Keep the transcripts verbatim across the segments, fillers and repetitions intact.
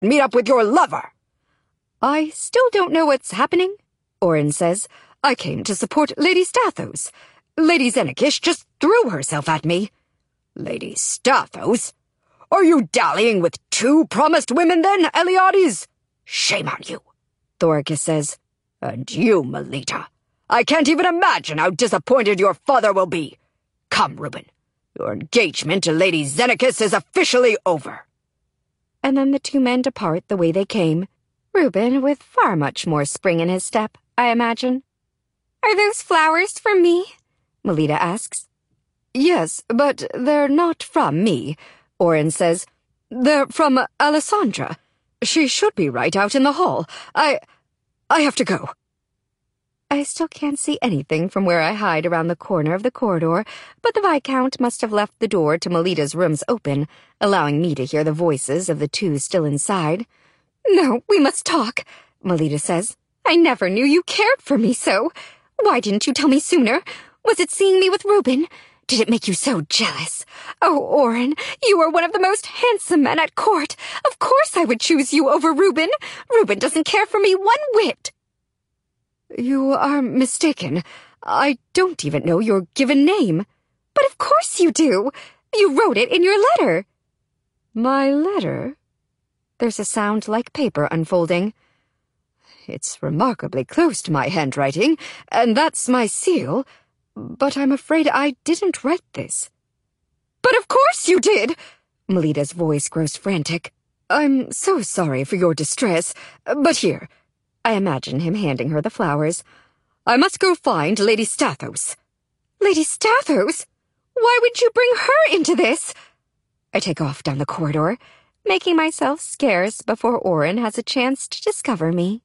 meet up with your lover." "I still don't know what's happening," Orin says. "I came to support Lady Stathos. Lady Xenakis just threw herself at me." "Lady Stathos? Are you dallying with two promised women then, Eliades? Shame on you," Thoricus says. "And you, Melita. I can't even imagine how disappointed your father will be. Come, Reuben. Your engagement to Lady Xenakis is officially over." And then the two men depart the way they came. Reuben with far much more spring in his step, I imagine. "Are those flowers for me?" Melita asks. "Yes, but they're not from me," Orin says. "They're from Alessandra. She should be right out in the hall. I... I have to go." I still can't see anything from where I hide around the corner of the corridor, but the Viscount must have left the door to Melita's rooms open, allowing me to hear the voices of the two still inside. "No, we must talk," Melita says. "I never knew you cared for me so. Why didn't you tell me sooner? Was it seeing me with Reuben? Did it make you so jealous? Oh, Orin, you are one of the most handsome men at court. Of course I would choose you over Reuben. Reuben doesn't care for me one whit." "You are mistaken. I don't even know your given name." "But of course you do. You wrote it in your letter." "My letter?" There's a sound like paper unfolding. "It's remarkably close to my handwriting, and that's my seal, but I'm afraid I didn't write this." "But of course you did!" Melita's voice grows frantic. "I'm so sorry for your distress, but here." I imagine him handing her the flowers. "I must go find Lady Stathos." "Lady Stathos? Why would you bring her into this?" I take off down the corridor, making myself scarce before Orin has a chance to discover me.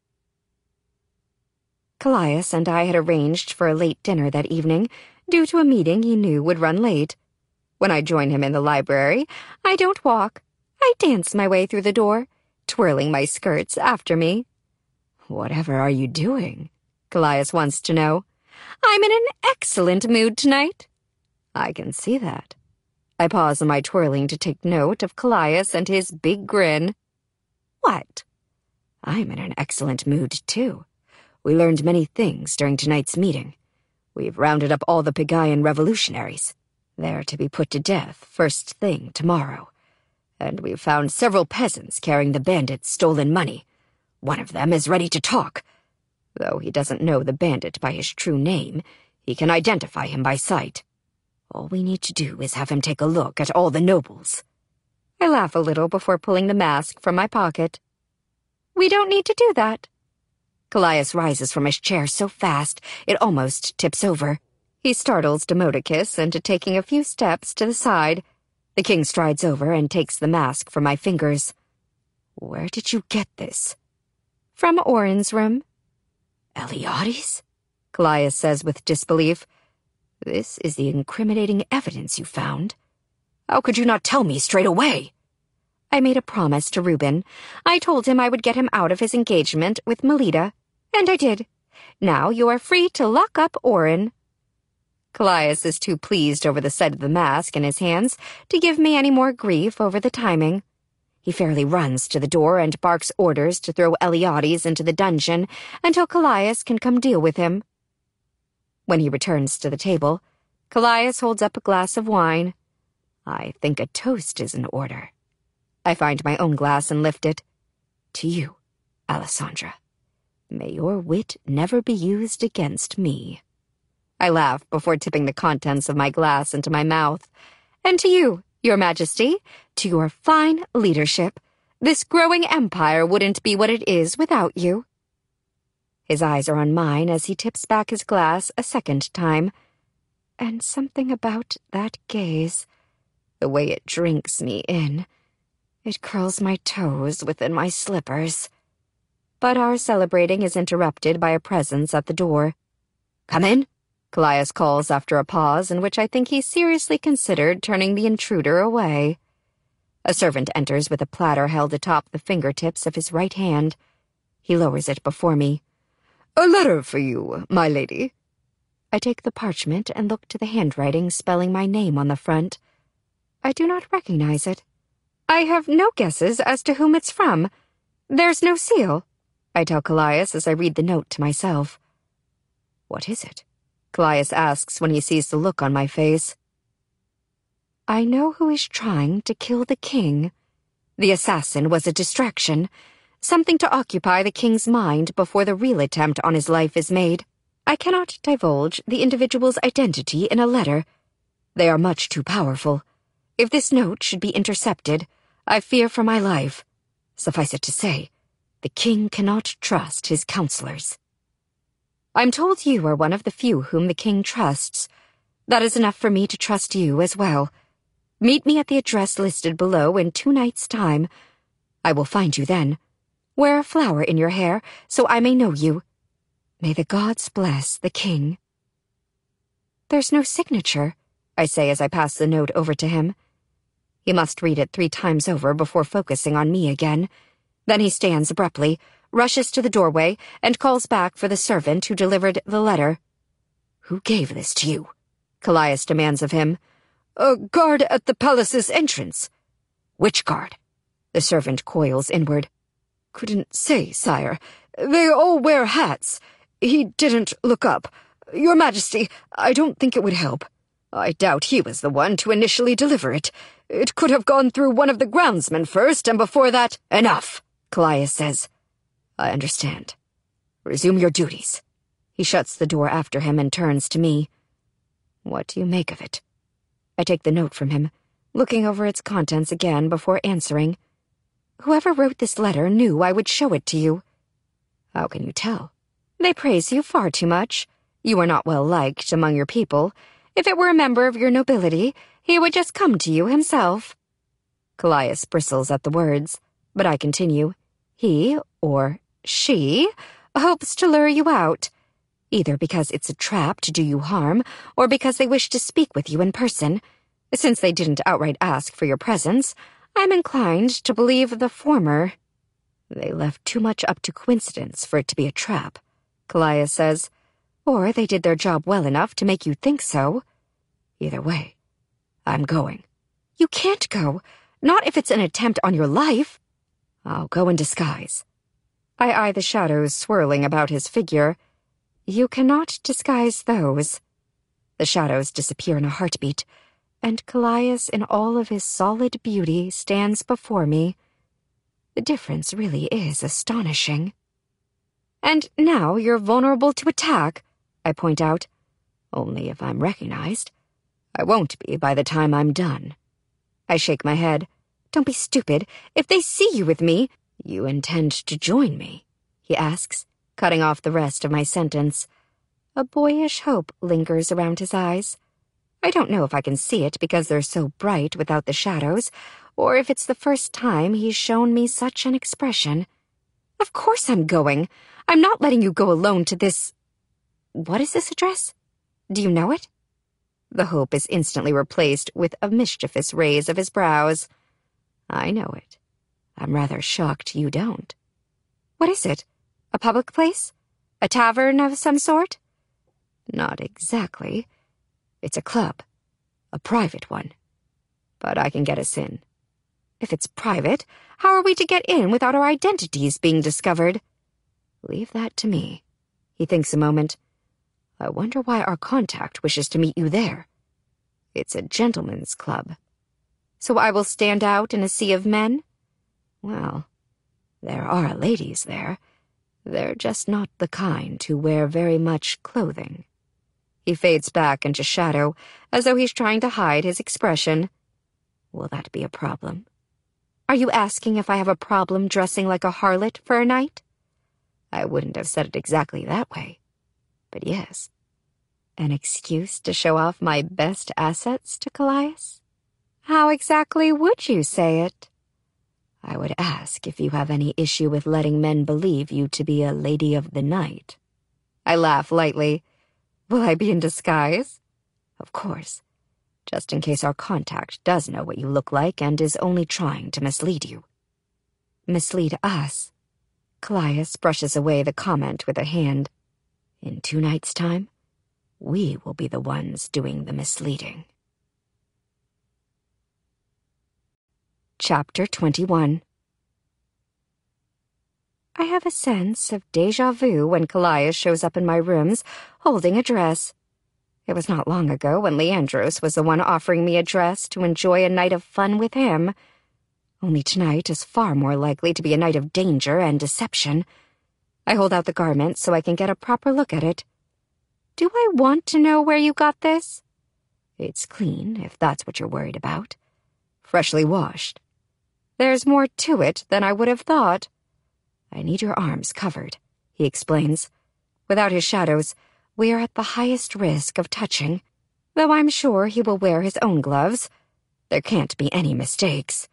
Callias and I had arranged for a late dinner that evening, due to a meeting he knew would run late. When I join him in the library, I don't walk. I dance my way through the door, twirling my skirts after me. "Whatever are you doing?" Callias wants to know. "I'm in an excellent mood tonight." I can see that. I pause in my twirling to take note of Callias and his big grin. "What?" "I'm in an excellent mood, too. We learned many things during tonight's meeting. We've rounded up all the Pegaean revolutionaries. They're to be put to death first thing tomorrow. And we've found several peasants carrying the bandits' stolen money. One of them is ready to talk. Though he doesn't know the bandit by his true name, he can identify him by sight. All we need to do is have him take a look at all the nobles." I laugh a little before pulling the mask from my pocket. "We don't need to do that." Callias rises from his chair so fast it almost tips over. He startles Demodocus into taking a few steps to the side. The king strides over and takes the mask from my fingers. "Where did you get this?" "From Orin's room." "Eliades?" Callias says with disbelief. "This is the incriminating evidence you found. How could you not tell me straight away?" "I made a promise to Reuben. I told him I would get him out of his engagement with Melita, and I did. Now you are free to lock up Orin." Callias is too pleased over the sight of the mask in his hands to give me any more grief over the timing. He fairly runs to the door and barks orders to throw Eliades into the dungeon until Callias can come deal with him. When he returns to the table, Callias holds up a glass of wine. I think a toast is in order. I find my own glass and lift it. "To you, Alessandra. May your wit never be used against me." I laugh before tipping the contents of my glass into my mouth. "And to you, Your Majesty, to your fine leadership. This growing empire wouldn't be what it is without you." His eyes are on mine as he tips back his glass a second time. And something about that gaze, the way it drinks me in, it curls my toes within my slippers. But our celebrating is interrupted by a presence at the door. "Come in," Callias calls after a pause in which I think he seriously considered turning the intruder away. A servant enters with a platter held atop the fingertips of his right hand. He lowers it before me. "A letter for you, my lady." I take the parchment and look to the handwriting spelling my name on the front. I do not recognize it. I have no guesses as to whom it's from. There's no seal, I tell Callias as I read the note to myself. What is it? Callias asks when he sees the look on my face. I know who is trying to kill the king. The assassin was a distraction, something to occupy the king's mind before the real attempt on his life is made. I cannot divulge the individual's identity in a letter. They are much too powerful. If this note should be intercepted, I fear for my life. Suffice it to say, the king cannot trust his counselors. I'm told you are one of the few whom the king trusts. That is enough for me to trust you as well. Meet me at the address listed below in two nights' time. I will find you then. Wear a flower in your hair so I may know you. May the gods bless the king. There's no signature, I say as I pass the note over to him. He must read it three times over before focusing on me again. Then he stands abruptly, rushes to the doorway, and calls back for the servant who delivered the letter. Who gave this to you? Callias demands of him. A guard at the palace's entrance. Which guard? The servant coils inward. Couldn't say, sire. They all wear hats. He didn't look up. Your Majesty, I don't think it would help. I doubt he was the one to initially deliver it. It could have gone through one of the groundsmen first, and before that— Enough, Callias says. I understand. Resume your duties. He shuts the door after him and turns to me. What do you make of it? I take the note from him, looking over its contents again before answering. Whoever wrote this letter knew I would show it to you. How can you tell? They praise you far too much. You are not well liked among your people. If it were a member of your nobility, he would just come to you himself. Callias bristles at the words, but I continue. He, or she, hopes to lure you out, either because it's a trap to do you harm, or because they wish to speak with you in person. Since they didn't outright ask for your presence, I'm inclined to believe the former. They left too much up to coincidence for it to be a trap, Callias says. Or they did their job well enough to make you think so. Either way, I'm going. You can't go. Not if it's an attempt on your life. I'll go in disguise. I eye the shadows swirling about his figure. You cannot disguise those. The shadows disappear in a heartbeat, and Callias in all of his solid beauty stands before me. The difference really is astonishing. And now you're vulnerable to attack, I point out. Only if I'm recognized. I won't be by the time I'm done. I shake my head. Don't be stupid. If they see you with me— You intend to join me? He asks, cutting off the rest of my sentence. A boyish hope lingers around his eyes. I don't know if I can see it because they're so bright without the shadows, or if it's the first time he's shown me such an expression. Of course I'm going. I'm not letting you go alone to this— What is this address? Do you know it? The hope is instantly replaced with a mischievous raise of his brows. I know it. I'm rather shocked you don't. What is it? A public place? A tavern of some sort? Not exactly. It's a club. A private one. But I can get us in. If it's private, how are we to get in without our identities being discovered? Leave that to me. He thinks a moment. I wonder why our contact wishes to meet you there. It's a gentleman's club. So I will stand out in a sea of men? Well, there are ladies there. They're just not the kind who wear very much clothing. He fades back into shadow, as though he's trying to hide his expression. Will that be a problem? Are you asking if I have a problem dressing like a harlot for a night? I wouldn't have said it exactly that way. But yes. An excuse to show off my best assets to Callias? How exactly would you say it? I would ask if you have any issue with letting men believe you to be a lady of the night. I laugh lightly. Will I be in disguise? Of course. Just in case our contact does know what you look like and is only trying to mislead you. Mislead us? Callias brushes away the comment with a hand. In two nights' time, we will be the ones doing the misleading. Chapter twenty-one. I have a sense of déjà vu when Callias shows up in my rooms, holding a dress. It was not long ago when Leandros was the one offering me a dress to enjoy a night of fun with him. Only tonight is far more likely to be a night of danger and deception. I hold out the garment so I can get a proper look at it. Do I want to know where you got this? It's clean, if that's what you're worried about. Freshly washed. There's more to it than I would have thought. I need your arms covered, he explains. Without his shadows, we are at the highest risk of touching, though I'm sure he will wear his own gloves. There can't be any mistakes.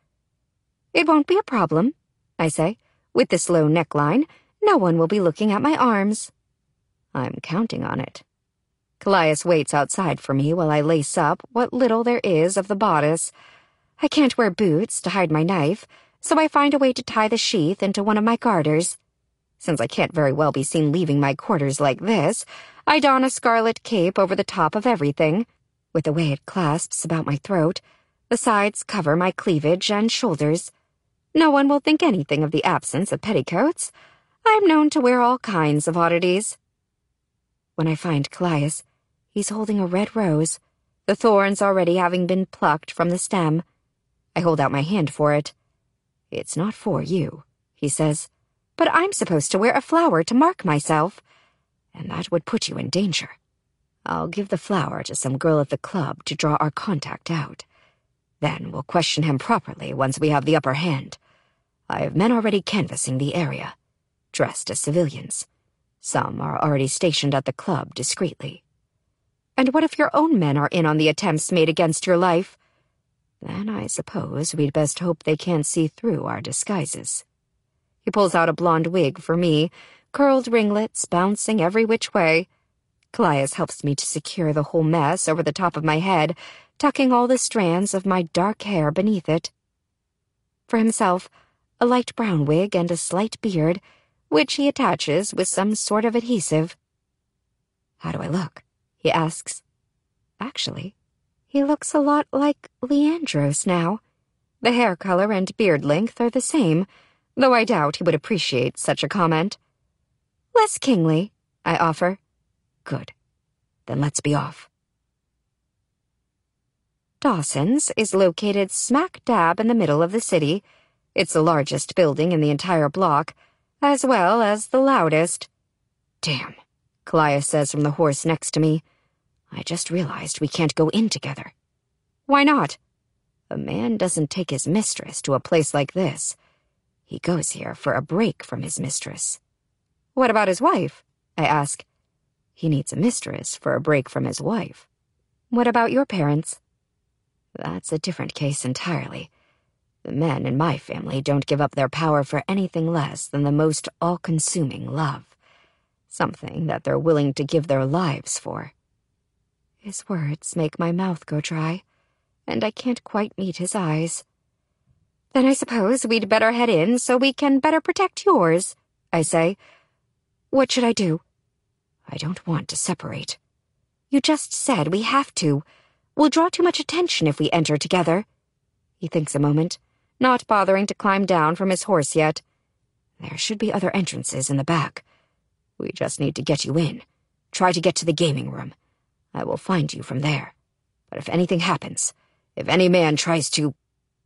It won't be a problem, I say. With this low neckline, no one will be looking at my arms. I'm counting on it. Callias waits outside for me while I lace up what little there is of the bodice. I can't wear boots to hide my knife, so I find a way to tie the sheath into one of my garters. Since I can't very well be seen leaving my quarters like this, I don a scarlet cape over the top of everything. With the way it clasps about my throat, the sides cover my cleavage and shoulders. No one will think anything of the absence of petticoats. I'm known to wear all kinds of oddities. When I find Callias, he's holding a red rose, the thorns already having been plucked from the stem. I hold out my hand for it. It's not for you, he says, but I'm supposed to wear a flower to mark myself, and that would put you in danger. I'll give the flower to some girl at the club to draw our contact out. Then we'll question him properly once we have the upper hand. I have men already canvassing the area, dressed as civilians. Some are already stationed at the club discreetly. And what if your own men are in on the attempts made against your life? Then I suppose we'd best hope they can't see through our disguises. He pulls out a blonde wig for me, curled ringlets bouncing every which way. Callias helps me to secure the whole mess over the top of my head, tucking all the strands of my dark hair beneath it. For himself, a light brown wig and a slight beard, which he attaches with some sort of adhesive. How do I look? He asks. Actually, he looks a lot like Leandros now. The hair color and beard length are the same, though I doubt he would appreciate such a comment. Less kingly, I offer. Good. Then let's be off. Dawson's is located smack dab in the middle of the city. It's the largest building in the entire block, as well as the loudest. Damn, Callias says from the horse next to me. I just realized we can't go in together. Why not? A man doesn't take his mistress to a place like this. He goes here for a break from his mistress. What about his wife? I ask. He needs a mistress for a break from his wife. What about your parents? That's a different case entirely. The men in my family don't give up their power for anything less than the most all-consuming love. Something that they're willing to give their lives for. His words make my mouth go dry, and I can't quite meet his eyes. Then I suppose we'd better head in so we can better protect yours, I say. What should I do? I don't want to separate. You just said we have to. We'll draw too much attention if we enter together. He thinks a moment, not bothering to climb down from his horse yet. There should be other entrances in the back. We just need to get you in. Try to get to the gaming room. I will find you from there. But if anything happens, if any man tries to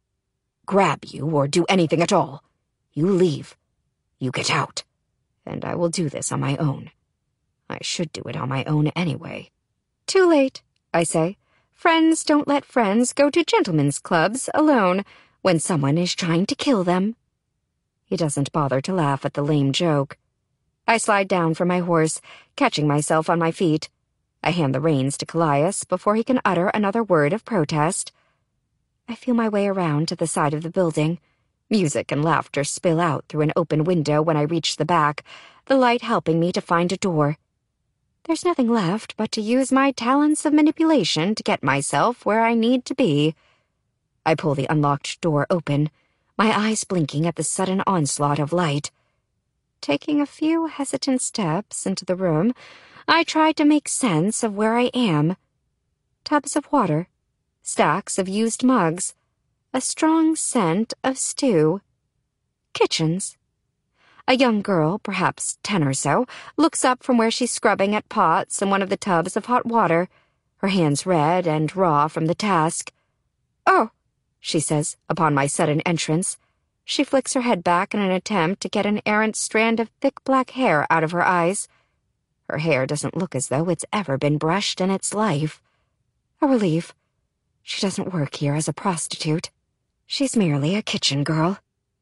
grab you or do anything at all, you leave. You get out. And I will do this on my own. I should do it on my own anyway. Too late, I say. Friends don't let friends go to gentlemen's clubs alone when someone is trying to kill them. He doesn't bother to laugh at the lame joke. I slide down from my horse, catching myself on my feet. I hand the reins to Callias before he can utter another word of protest. I feel my way around to the side of the building. Music and laughter spill out through an open window when I reach the back, the light helping me to find a door. There's nothing left but to use my talents of manipulation to get myself where I need to be. I pull the unlocked door open, my eyes blinking at the sudden onslaught of light. Taking a few hesitant steps into the room, I try to make sense of where I am. Tubs of water, stacks of used mugs, a strong scent of stew. Kitchens. A young girl, perhaps ten or so, looks up from where she's scrubbing at pots in one of the tubs of hot water, her hands red and raw from the task. "Oh," she says, upon my sudden entrance. She flicks her head back in an attempt to get an errant strand of thick black hair out of her eyes. Her hair doesn't look as though it's ever been brushed in its life. A relief. She doesn't work here as a prostitute. She's merely a kitchen girl.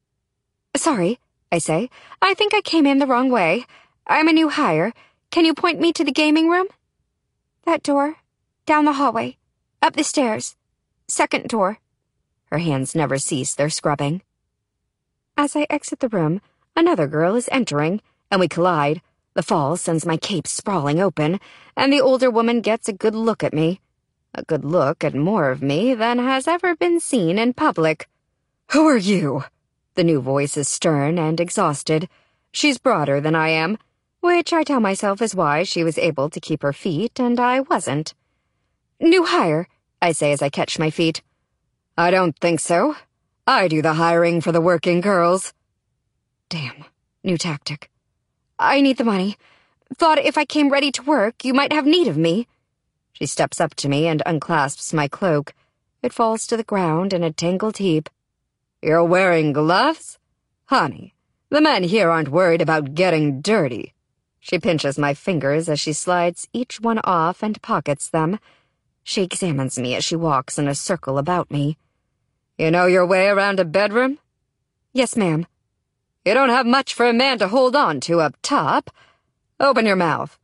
"Sorry," I say. "I think I came in the wrong way. I'm a new hire. Can you point me to the gaming room?" "That door. Down the hallway. Up the stairs. Second door." Her hands never cease their scrubbing. As I exit the room, another girl is entering, and we collide. The fall sends my cape sprawling open, and the older woman gets a good look at me. A good look at more of me than has ever been seen in public. "Who are you?" The new voice is stern and exhausted. She's broader than I am, which I tell myself is why she was able to keep her feet and I wasn't. "New hire," I say as I catch my feet. "I don't think so. I do the hiring for the working girls." Damn, new tactic. "I need the money. Thought if I came ready to work, you might have need of me." She steps up to me and unclasps my cloak. It falls to the ground in a tangled heap. "You're wearing gloves? Honey, the men here aren't worried about getting dirty." She pinches my fingers as she slides each one off and pockets them. She examines me as she walks in a circle about me. "You know your way around a bedroom?" "Yes, ma'am." "You don't have much for a man to hold on to up top. Open your mouth."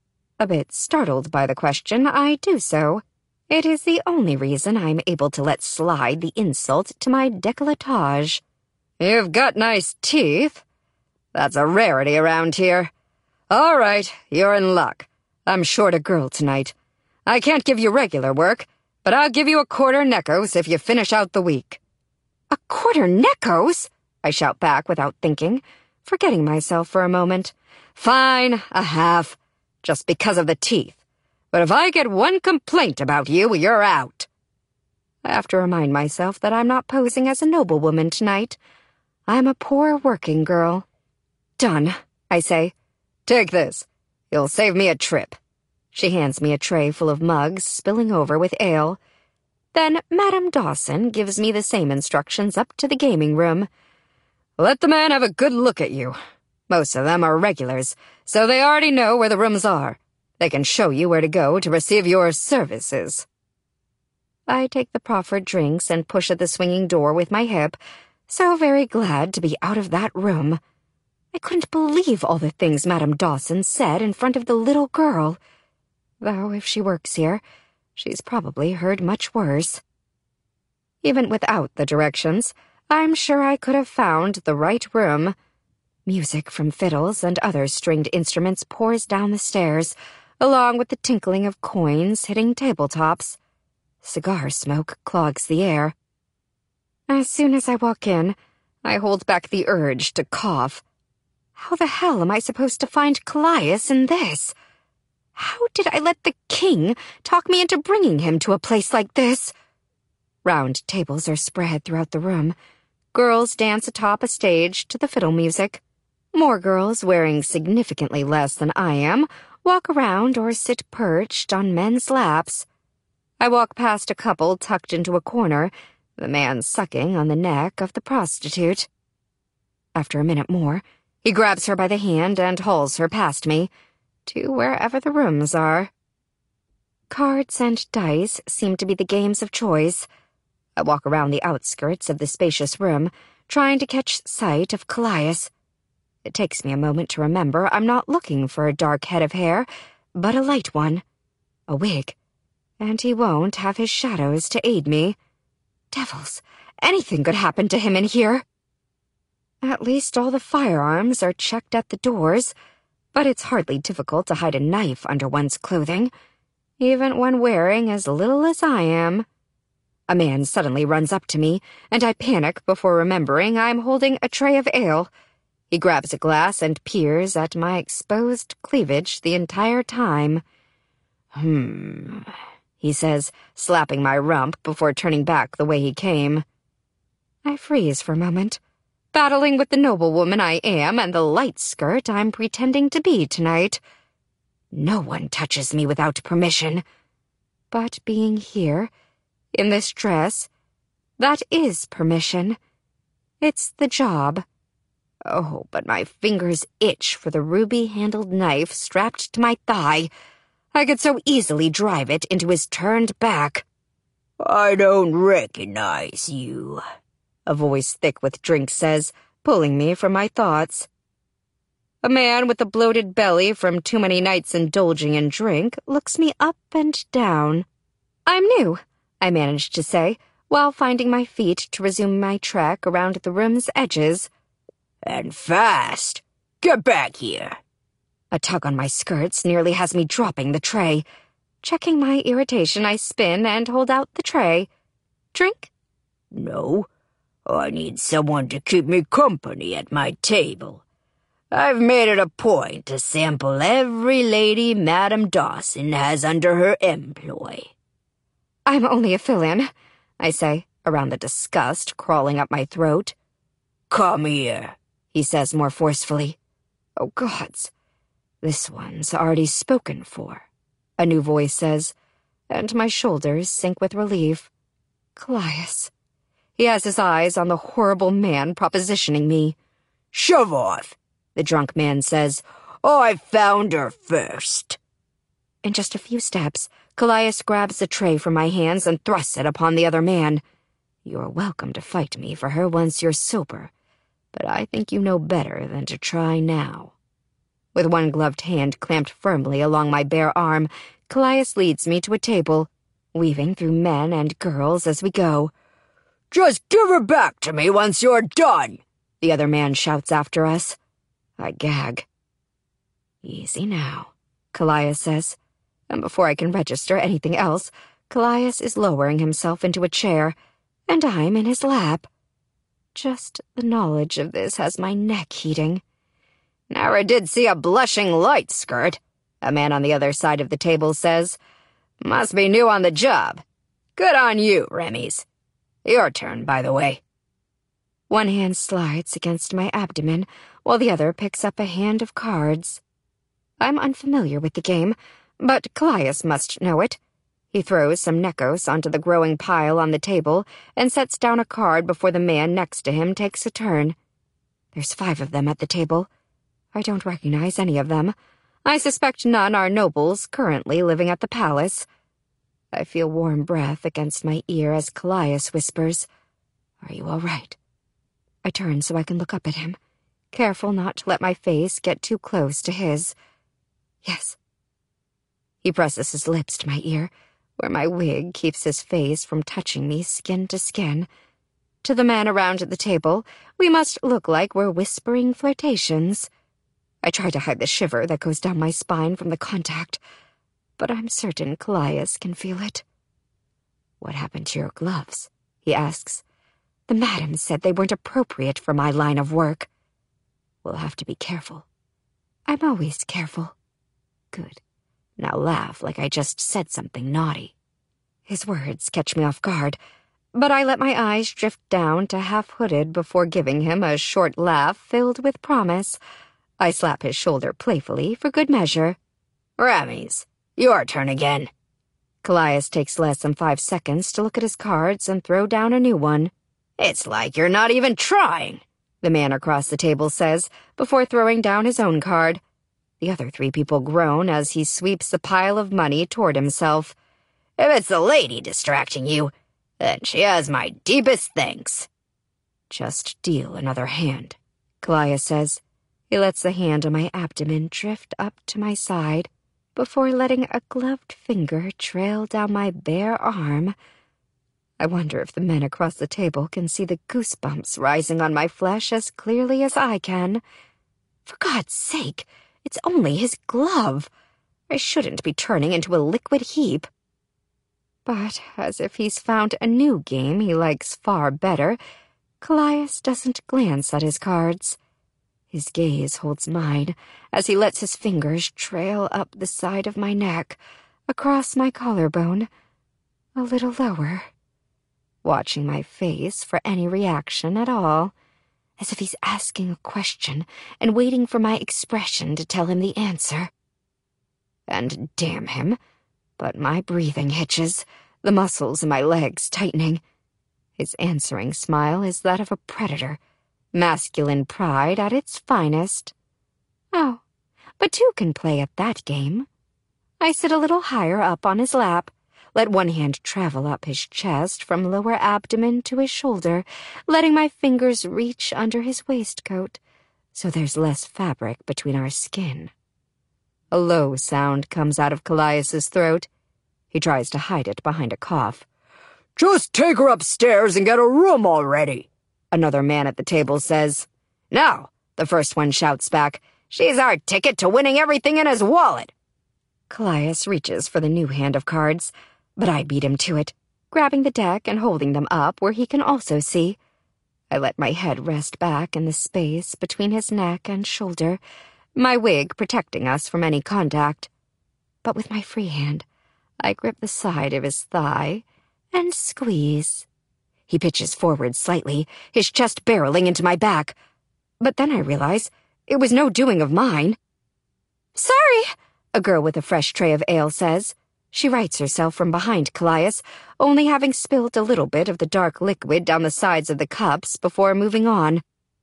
A bit startled by the question, I do so. It is the only reason I'm able to let slide the insult to my décolletage. "You've got nice teeth. That's a rarity around here. All right, you're in luck. I'm short a girl tonight. I can't give you regular work, but I'll give you a quarter Nekos if you finish out the week." "A quarter Nekos?" I shout back without thinking, forgetting myself for a moment. "Fine, a half, just because of the teeth. But if I get one complaint about you, you're out." I have to remind myself that I'm not posing as a noblewoman tonight. I'm a poor working girl. "Done," I say. "Take this. You'll save me a trip." She hands me a tray full of mugs spilling over with ale. Then Madame Dawson gives me the same instructions up to the gaming room. "Let the man have a good look at you. Most of them are regulars, so they already know where the rooms are. They can show you where to go to receive your services." I take the proffered drinks and push at the swinging door with my hip, so very glad to be out of that room. I couldn't believe all the things Madame Dawson said in front of the little girl. Though if she works here, she's probably heard much worse. Even without the directions, I'm sure I could have found the right room. Music from fiddles and other stringed instruments pours down the stairs, along with the tinkling of coins hitting tabletops. Cigar smoke clogs the air. As soon as I walk in, I hold back the urge to cough. How the hell am I supposed to find Callias in this? How did I let the king talk me into bringing him to a place like this? Round tables are spread throughout the room. Girls dance atop a stage to the fiddle music. More girls, wearing significantly less than I am, walk around or sit perched on men's laps. I walk past a couple tucked into a corner, the man sucking on the neck of the prostitute. After a minute more, he grabs her by the hand and hauls her past me, to wherever the rooms are. Cards and dice seem to be the games of choice. I walk around the outskirts of the spacious room, trying to catch sight of Callias. It takes me a moment to remember I'm not looking for a dark head of hair, but a light one. A wig. And he won't have his shadows to aid me. Devils, anything could happen to him in here. At least all the firearms are checked at the doors, but it's hardly difficult to hide a knife under one's clothing, even when wearing as little as I am. A man suddenly runs up to me, and I panic before remembering I'm holding a tray of ale. He grabs a glass and peers at my exposed cleavage the entire time. Hmm, he says, slapping my rump before turning back the way he came. I freeze for a moment, battling with the noblewoman I am and the light skirt I'm pretending to be tonight. No one touches me without permission. But being here, in this dress, that is permission. It's the job. Oh, but my fingers itch for the ruby-handled knife strapped to my thigh. I could so easily drive it into his turned back. "I don't recognize you," a voice thick with drink says, pulling me from my thoughts. A man with a bloated belly from too many nights indulging in drink looks me up and down. "I'm new," I managed to say, while finding my feet to resume my trek around the room's edges. "And fast. Get back here." A tug on my skirts nearly has me dropping the tray. Checking my irritation, I spin and hold out the tray. "Drink?" "No. I need someone to keep me company at my table. I've made it a point to sample every lady Madame Dawson has under her employ." "I'm only a fill-in," I say, around the disgust crawling up my throat. "Come here," he says more forcefully. Oh, gods. This one's already spoken for, a new voice says, and my shoulders sink with relief. Callias. He has his eyes on the horrible man propositioning me. "Shove off," the drunk man says. "I found her first." In just a few steps, Callias grabs the tray from my hands and thrusts it upon the other man. "You're welcome to fight me for her once you're sober, but I think you know better than to try now." With one gloved hand clamped firmly along my bare arm, Callias leads me to a table, weaving through men and girls as we go. "Just give her back to me once you're done," the other man shouts after us. I gag. "Easy now," Callias says, and before I can register anything else, Callias is lowering himself into a chair, and I'm in his lap. Just the knowledge of this has my neck heating. "Never did see a blushing light skirt," a man on the other side of the table says. "Must be new on the job. Good on you, Remy's. Your turn, by the way." One hand slides against my abdomen, while the other picks up a hand of cards. I'm unfamiliar with the game, but Callias must know it. He throws some Nekos onto the growing pile on the table and sets down a card before the man next to him takes a turn. There's five of them at the table. I don't recognize any of them. I suspect none are nobles currently living at the palace. I feel warm breath against my ear as Callias whispers, "Are you all right?" I turn so I can look up at him, careful not to let my face get too close to his. "Yes." He presses his lips to my ear, where my wig keeps his face from touching me skin to skin. To the man around the table, we must look like we're whispering flirtations. I try to hide the shiver that goes down my spine from the contact, but I'm certain Callias can feel it. "What happened to your gloves?" he asks. "The madam said they weren't appropriate for my line of work." "We'll have to be careful." "I'm always careful." "Good. Now laugh like I just said something naughty." His words catch me off guard, but I let my eyes drift down to half-hooded before giving him a short laugh filled with promise. I slap his shoulder playfully for good measure. "Remy's, your turn again." Callias takes less than five seconds to look at his cards and throw down a new one. "It's like you're not even trying," the man across the table says, before throwing down his own card. The other three people groan as he sweeps the pile of money toward himself. "If it's the lady distracting you, then she has my deepest thanks." "Just deal another hand," Callias says. He lets the hand on my abdomen drift up to my side before letting a gloved finger trail down my bare arm. I wonder if the men across the table can see the goosebumps rising on my flesh as clearly as I can. For God's sake, it's only his glove. I shouldn't be turning into a liquid heap. But, as if he's found a new game he likes far better, Callias doesn't glance at his cards. His gaze holds mine as he lets his fingers trail up the side of my neck, across my collarbone, a little lower. watching my face for any reaction at all, as if he's asking a question and waiting for my expression to tell him the answer. And damn him, but my breathing hitches, the muscles in my legs tightening. His answering smile is that of a predator, masculine pride at its finest. Oh, but two can play at that game. I sit a little higher up on his lap, let one hand travel up his chest from lower abdomen to his shoulder, letting my fingers reach under his waistcoat, so there's less fabric between our skin. A low sound comes out of Callias's throat. He tries to hide it behind a cough. "Just take her upstairs and get a room already," another man at the table says. "No," the first one shouts back. "She's our ticket to winning everything in his wallet." Callias reaches for the new hand of cards, but I beat him to it, grabbing the deck and holding them up where he can also see. I let my head rest back in the space between his neck and shoulder, my wig protecting us from any contact. But with my free hand, I grip the side of his thigh and squeeze. He pitches forward slightly, his chest barreling into my back. But then I realize it was no doing of mine. "Sorry," a girl with a fresh tray of ale says. She rights herself from behind Callias, only having spilled a little bit of the dark liquid down the sides of the cups before moving on.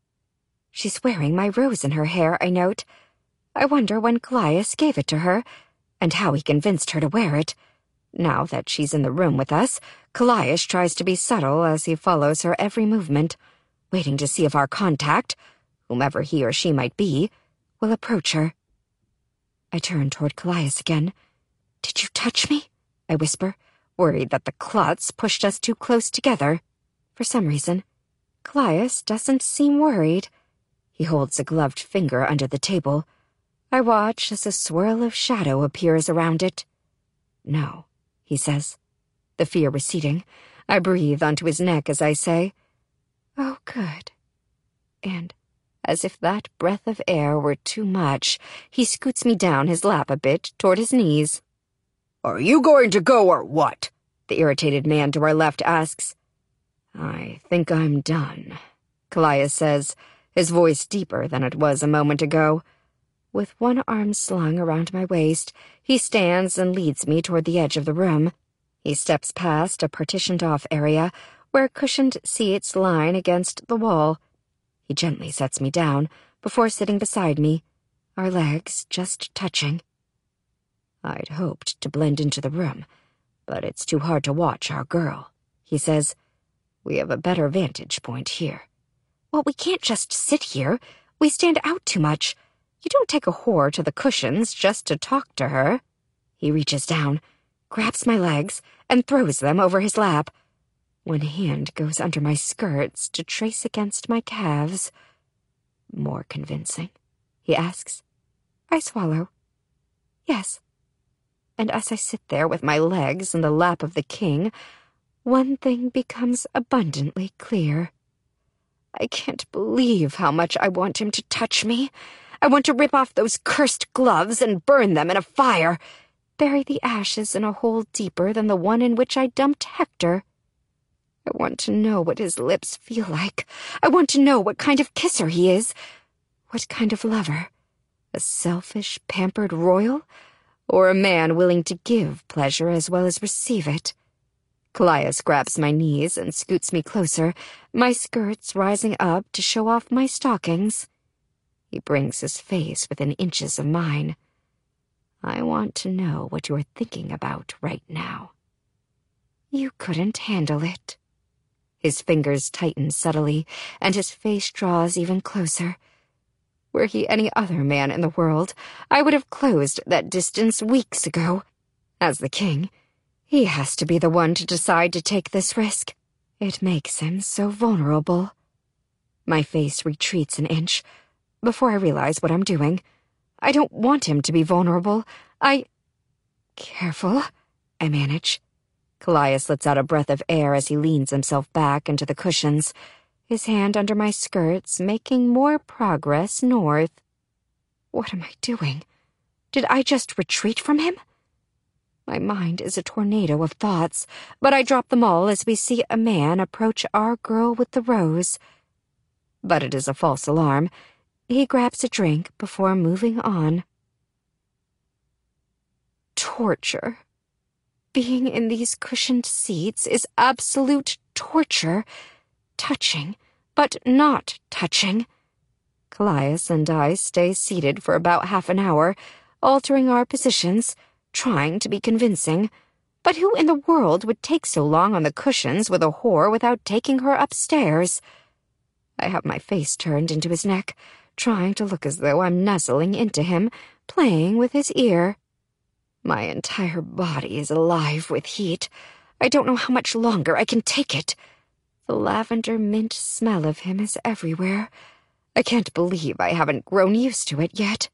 She's wearing my rose in her hair, I note. I wonder when Callias gave it to her, and how he convinced her to wear it. Now that she's in the room with us, Callias tries to be subtle as he follows her every movement, waiting to see if our contact, whomever he or she might be, will approach her. I turn toward Callias again. "Did you touch me?" I whisper, worried that the klutz pushed us too close together. For some reason, Callias doesn't seem worried. He holds a gloved finger under the table. I watch as a swirl of shadow appears around it. "No," he says, the fear receding. I breathe onto his neck as I say, "Oh, good." And, as if that breath of air were too much, he scoots me down his lap a bit toward his knees. "Are you going to go or what?" the irritated man to our left asks. "I think I'm done," Callias says, his voice deeper than it was a moment ago. With one arm slung around my waist, he stands and leads me toward the edge of the room. He steps past a partitioned-off area where cushioned seats line against the wall. He gently sets me down before sitting beside me, our legs just touching. "I'd hoped to blend into the room, but it's too hard to watch our girl," he says. "We have a better vantage point here." "Well, we can't just sit here. We stand out too much. You don't take a whore to the cushions just to talk to her." He reaches down, grabs my legs, and throws them over his lap. One hand goes under my skirts to trace against my calves. "More convincing?" he asks. I swallow. "Yes." And as I sit there with my legs in the lap of the king, one thing becomes abundantly clear. I can't believe how much I want him to touch me. I want to rip off those cursed gloves and burn them in a fire, bury the ashes in a hole deeper than the one in which I dumped Hector. I want to know what his lips feel like. I want to know what kind of kisser he is. What kind of lover? A selfish, pampered royal? Or a man willing to give pleasure as well as receive it? Callias grabs my knees and scoots me closer, my skirts rising up to show off my stockings. He brings his face within inches of mine. "I want to know what you're thinking about right now." "You couldn't handle it." His fingers tighten subtly, and his face draws even closer. Were he any other man in the world, I would have closed that distance weeks ago. As the king, he has to be the one to decide to take this risk. It makes him so vulnerable. My face retreats an inch before I realize what I'm doing. I don't want him to be vulnerable. I... Careful, I manage. Callias lets out a breath of air as he leans himself back into the cushions, his hand under my skirts making more progress north. What am I doing? Did I just retreat from him? My mind is a tornado of thoughts, but I drop them all as we see a man approach our girl with the rose. But it is a false alarm. He grabs a drink before moving on. Torture. Being in these cushioned seats is absolute torture. Touching, but not touching. Callias and I stay seated for about half an hour, altering our positions, trying to be convincing. But who in the world would take so long on the cushions with a whore without taking her upstairs? I have my face turned into his neck, trying to look as though I'm nuzzling into him, playing with his ear. My entire body is alive with heat. I don't know how much longer I can take it. The lavender mint smell of him is everywhere. I can't believe I haven't grown used to it yet.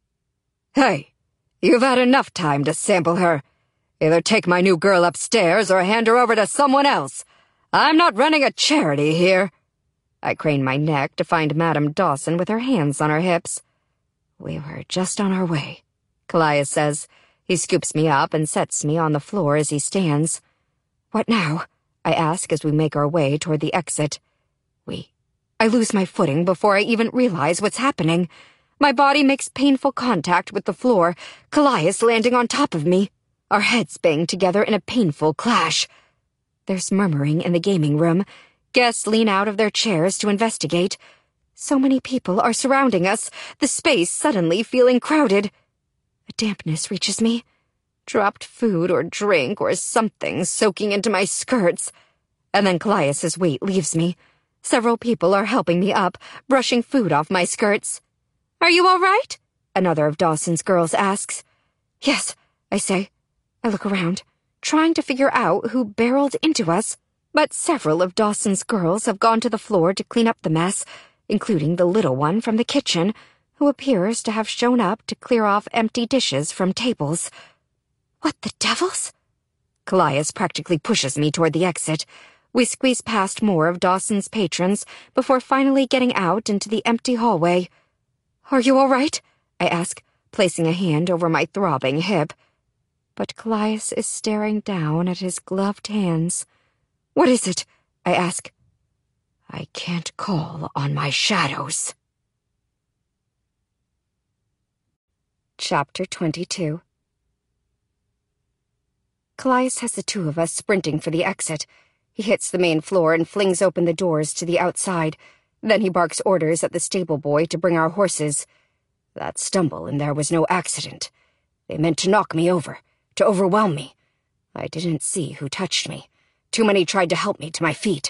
Hey, you've had enough time to sample her. Either take my new girl upstairs or hand her over to someone else. I'm not running a charity here. I crane my neck to find Madame Dawson with her hands on her hips. We were just on our way, Callias says. He scoops me up and sets me on the floor as he stands. What now? I ask as we make our way toward the exit. We... I lose my footing before I even realize what's happening. My body makes painful contact with the floor, Callias landing on top of me. Our heads bang together in a painful clash. There's murmuring in the gaming room. Guests lean out of their chairs to investigate. So many people are surrounding us, the space suddenly feeling crowded. A dampness reaches me. Dropped food or drink or something soaking into my skirts. And then Callias's weight leaves me. Several people are helping me up, brushing food off my skirts. Are you all right? Another of Dawson's girls asks. Yes, I say. I look around, trying to figure out who barreled into us. But several of Dawson's girls have gone to the floor to clean up the mess, including the little one from the kitchen, who appears to have shown up to clear off empty dishes from tables. What the devils? Callias practically pushes me toward the exit. We squeeze past more of Dawson's patrons before finally getting out into the empty hallway. Are you all right? I ask, placing a hand over my throbbing hip. But Callias is staring down at his gloved hands. What is it? I ask. I can't call on my shadows. Chapter twenty-two. Callias has the two of us sprinting for the exit. He hits the main floor and flings open the doors to the outside. Then he barks orders at the stable boy to bring our horses. That stumble in there was no accident. They meant to knock me over, to overwhelm me. I didn't see who touched me. Too many tried to help me to my feet.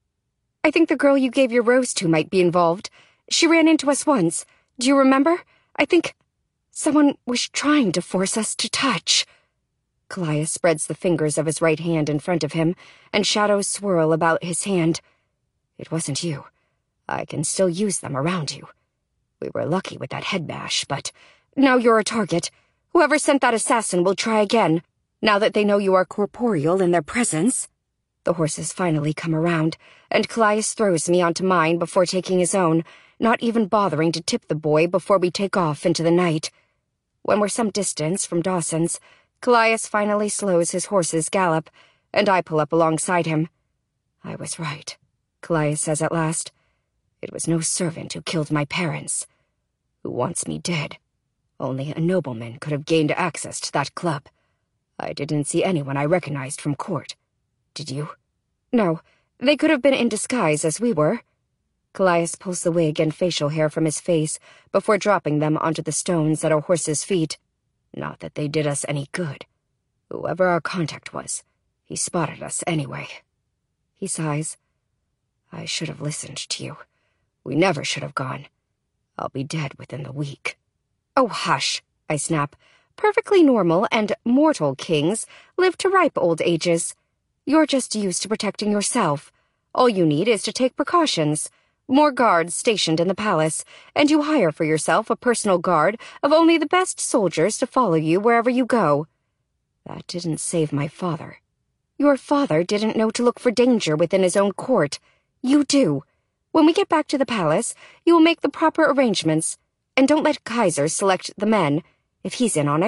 I think the girl you gave your rose to might be involved. She ran into us once. Do you remember? I think someone was trying to force us to touch. Callias spreads the fingers of his right hand in front of him, and shadows swirl about his hand. It wasn't you. I can still use them around you. We were lucky with that head bash, but now you're a target. Whoever sent that assassin will try again, now that they know you are corporeal in their presence. The horses finally come around, and Callias throws me onto mine before taking his own, not even bothering to tip the boy before we take off into the night. When we're some distance from Dawson's, Callias finally slows his horse's gallop, and I pull up alongside him. I was right, Callias says at last. It was no servant who killed my parents. Who wants me dead? Only a nobleman could have gained access to that club. I didn't see anyone I recognized from court. Did you? No, they could have been in disguise as we were. Callias pulls the wig and facial hair from his face before dropping them onto the stones at our horses' feet. Not that they did us any good. Whoever our contact was, he spotted us anyway. He sighs. I should have listened to you. We never should have gone. I'll be dead within the week. Oh, hush, I snap. Perfectly normal and mortal kings live to ripe old ages. You're just used to protecting yourself. All you need is to take precautions. More guards stationed in the palace, and you hire for yourself a personal guard of only the best soldiers to follow you wherever you go. That didn't save my father. Your father didn't know to look for danger within his own court. You do. When we get back to the palace, you will make the proper arrangements. And don't let Kaiser select the men. If he's in on it,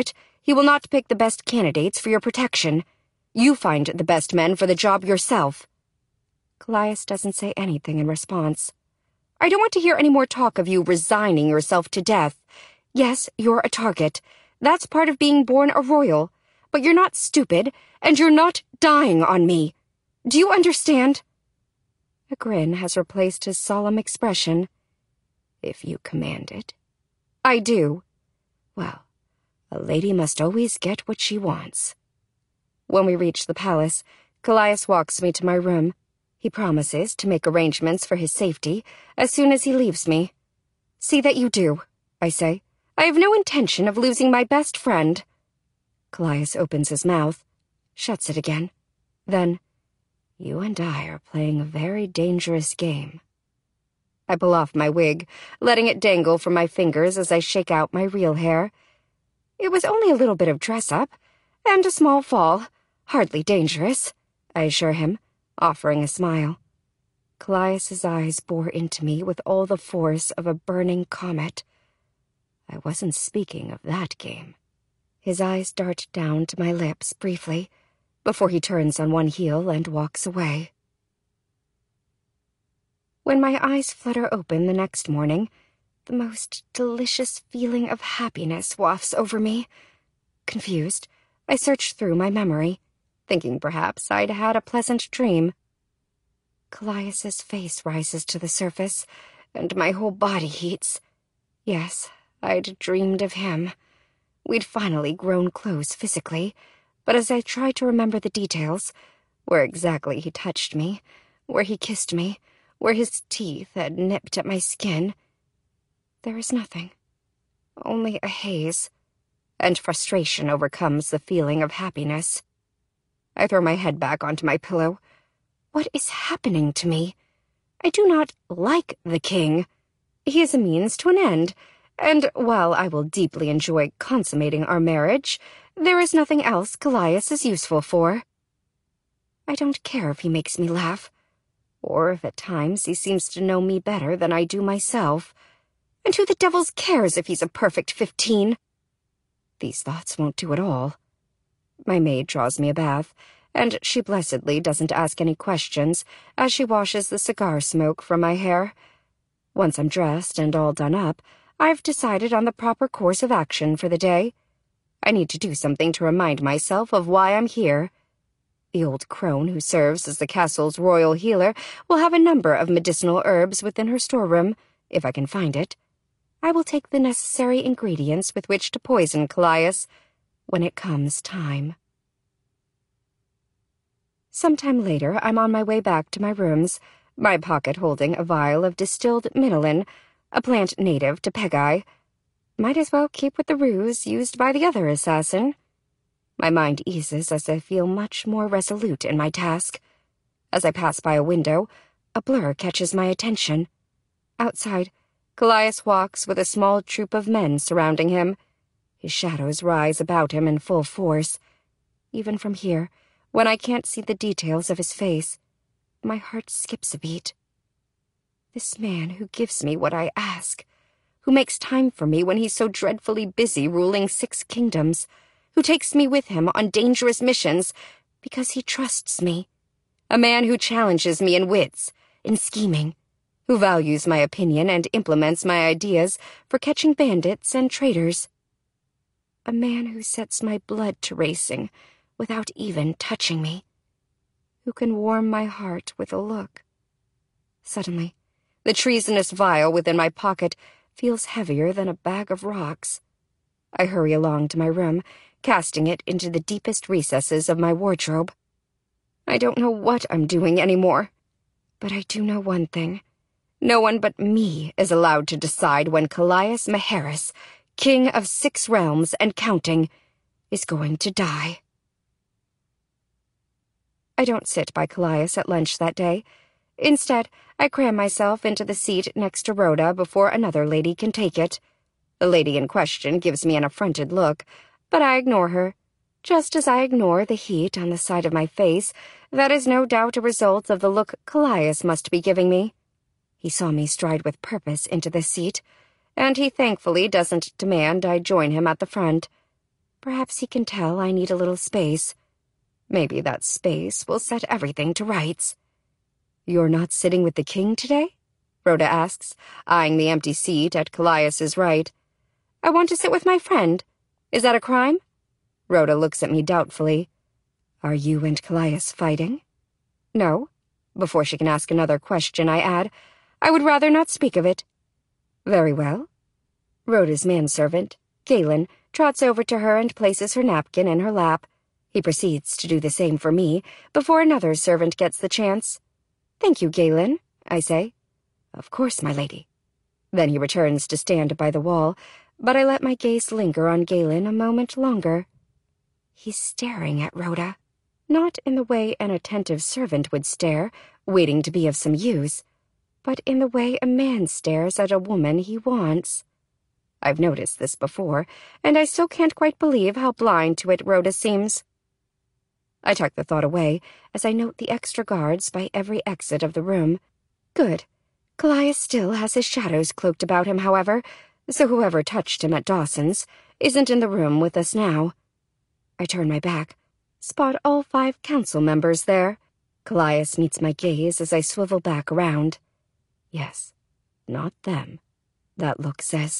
He will not pick the best candidates for your protection. You find the best men for the job yourself." Callias doesn't say anything in response. "I don't want to hear any more talk of you resigning yourself to death. Yes, you're a target. That's part of being born a royal. But you're not stupid, and you're not dying on me. Do you understand?" A grin has replaced his solemn expression. "If you command it." "I do." "Well, a lady must always get what she wants." When we reach the palace, Callias walks me to my room. He promises to make arrangements for his safety as soon as he leaves me. "See that you do," I say. "I have no intention of losing my best friend." Callias opens his mouth, shuts it again. Then, "You and I are playing a very dangerous game." I pull off my wig, letting it dangle from my fingers as I shake out my real hair. "It was only a little bit of dress-up, and a small fall. Hardly dangerous," I assure him, offering a smile. Callias's eyes bore into me with all the force of a burning comet. I wasn't speaking of that game. His eyes dart down to my lips briefly, before he turns on one heel and walks away. When my eyes flutter open the next morning, the most delicious feeling of happiness wafts over me. Confused, I search through my memory, thinking perhaps I'd had a pleasant dream. Callias's face rises to the surface, and my whole body heats. Yes, I'd dreamed of him. We'd finally grown close physically, but as I tried to remember the details, where exactly he touched me, where he kissed me, where his teeth had nipped at my skin, there is nothing. Only a haze, and frustration overcomes the feeling of happiness. I throw my head back onto my pillow. What is happening to me? I do not like the king. He is a means to an end, and while I will deeply enjoy consummating our marriage, there is nothing else Callias is useful for. I don't care if he makes me laugh, or if at times he seems to know me better than I do myself. And who the devils cares if he's a perfect fifteen? These thoughts won't do at all. My maid draws me a bath, and she blessedly doesn't ask any questions as she washes the cigar smoke from my hair. Once I'm dressed and all done up, I've decided on the proper course of action for the day. I need to do something to remind myself of why I'm here. The old crone who serves as the castle's royal healer will have a number of medicinal herbs within her storeroom, if I can find it. I will take the necessary ingredients with which to poison Callias when it comes time. Sometime later, I'm on my way back to my rooms, my pocket holding a vial of distilled minolin, a plant native to Pegai. Might as well keep with the ruse used by the other assassin. My mind eases as I feel much more resolute in my task. As I pass by a window, a blur catches my attention. Outside, Callias walks with a small troop of men surrounding him. His shadows rise about him in full force. Even from here, when I can't see the details of his face, my heart skips a beat. This man who gives me what I ask, who makes time for me when he's so dreadfully busy ruling six kingdoms, who takes me with him on dangerous missions because he trusts me, a man who challenges me in wits, in scheming, who values my opinion and implements my ideas for catching bandits and traitors. A man who sets my blood to racing without even touching me, who can warm my heart with a look. Suddenly, the treasonous vial within my pocket feels heavier than a bag of rocks. I hurry along to my room, casting it into the deepest recesses of my wardrobe. I don't know what I'm doing anymore, but I do know one thing. No one but me is allowed to decide when Callias Maharis, king of six realms and counting, is going to die. I don't sit by Callias at lunch that day. Instead, I cram myself into the seat next to Rhoda before another lady can take it. The lady in question gives me an affronted look, but I ignore her, just as I ignore the heat on the side of my face that is no doubt a result of the look Callias must be giving me. He saw me stride with purpose into the seat, and he thankfully doesn't demand I join him at the front. Perhaps he can tell I need a little space. Maybe that space will set everything to rights. You're not sitting with the king today? Rhoda asks, eyeing the empty seat at Callias's right. I want to sit with my friend. Is that a crime? Rhoda looks at me doubtfully. Are you and Callias fighting? No. Before she can ask another question, I add, I would rather not speak of it. Very well. Rhoda's manservant, Galen, trots over to her and places her napkin in her lap. He proceeds to do the same for me before another servant gets the chance. Thank you, Galen, I say. Of course, my lady. Then he returns to stand by the wall, but I let my gaze linger on Galen a moment longer. He's staring at Rhoda, not in the way an attentive servant would stare, waiting to be of some use, but in the way a man stares at a woman he wants. I've noticed this before, and I still can't quite believe how blind to it Rhoda seems. I tuck the thought away as I note the extra guards by every exit of the room. Good. Callias still has his shadows cloaked about him, however, so whoever touched him at Dawson's isn't in the room with us now. I turn my back, spot all five council members there. Callias meets my gaze as I swivel back around. Yes, not them, that look says.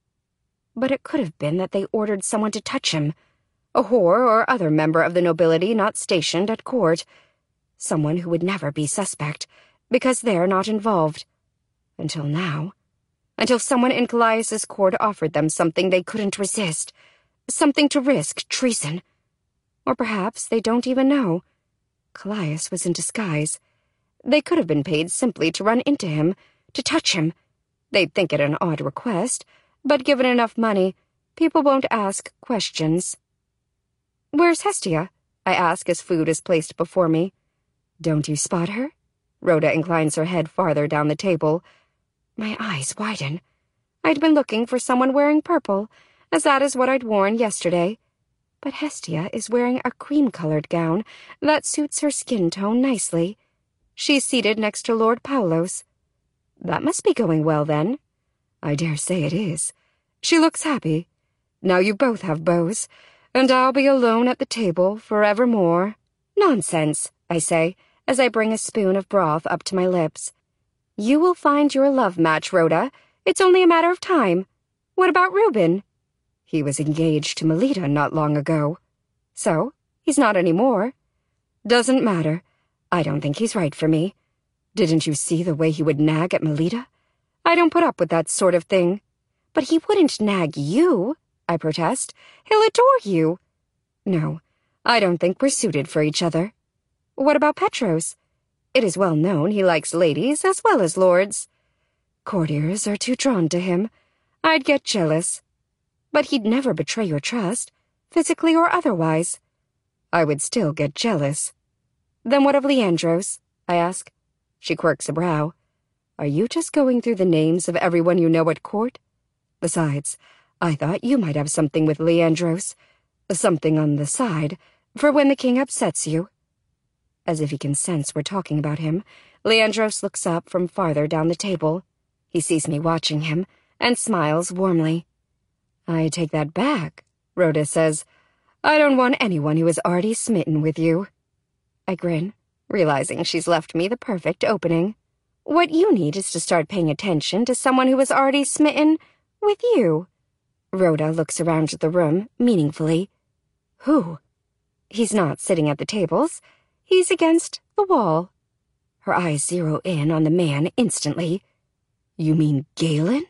But it could have been that they ordered someone to touch him, a whore or other member of the nobility not stationed at court, someone who would never be suspect, because they're not involved. Until now. Until someone in Callias's court offered them something they couldn't resist, something to risk treason. Or perhaps they don't even know. Callias was in disguise. They could have been paid simply to run into him, to touch him. They'd think it an odd request, but given enough money, people won't ask questions. Where's Hestia? I ask as food is placed before me. Don't you spot her? Rhoda inclines her head farther down the table. My eyes widen. I'd been looking for someone wearing purple, as that is what I'd worn yesterday. But Hestia is wearing a cream-colored gown that suits her skin tone nicely. She's seated next to Lord Paulos. That must be going well, then. I dare say it is. She looks happy. Now you both have beaux, and I'll be alone at the table forevermore. Nonsense, I say, as I bring a spoon of broth up to my lips. You will find your love match, Rhoda. It's only a matter of time. What about Reuben? He was engaged to Melita not long ago. So? He's not anymore. Doesn't matter. I don't think he's right for me. Didn't you see the way he would nag at Melita? I don't put up with that sort of thing. But he wouldn't nag you, I protest. He'll adore you. No, I don't think we're suited for each other. What about Petros? It is well known he likes ladies as well as lords. Courtiers are too drawn to him. I'd get jealous. But he'd never betray your trust, physically or otherwise. I would still get jealous. Then what of Leandros? I ask. She quirks a brow. Are you just going through the names of everyone you know at court? Besides, I thought you might have something with Leandros. Something on the side, for when the king upsets you. As if he can sense we're talking about him, Leandros looks up from farther down the table. He sees me watching him, and smiles warmly. I take that back, Rhoda says. I don't want anyone who is already smitten with you. I grin, realizing she's left me the perfect opening. What you need is to start paying attention to someone who is already smitten with you. Rhoda looks around the room, meaningfully. Who? He's not sitting at the tables. He's against the wall. Her eyes zero in on the man instantly. You mean Galen?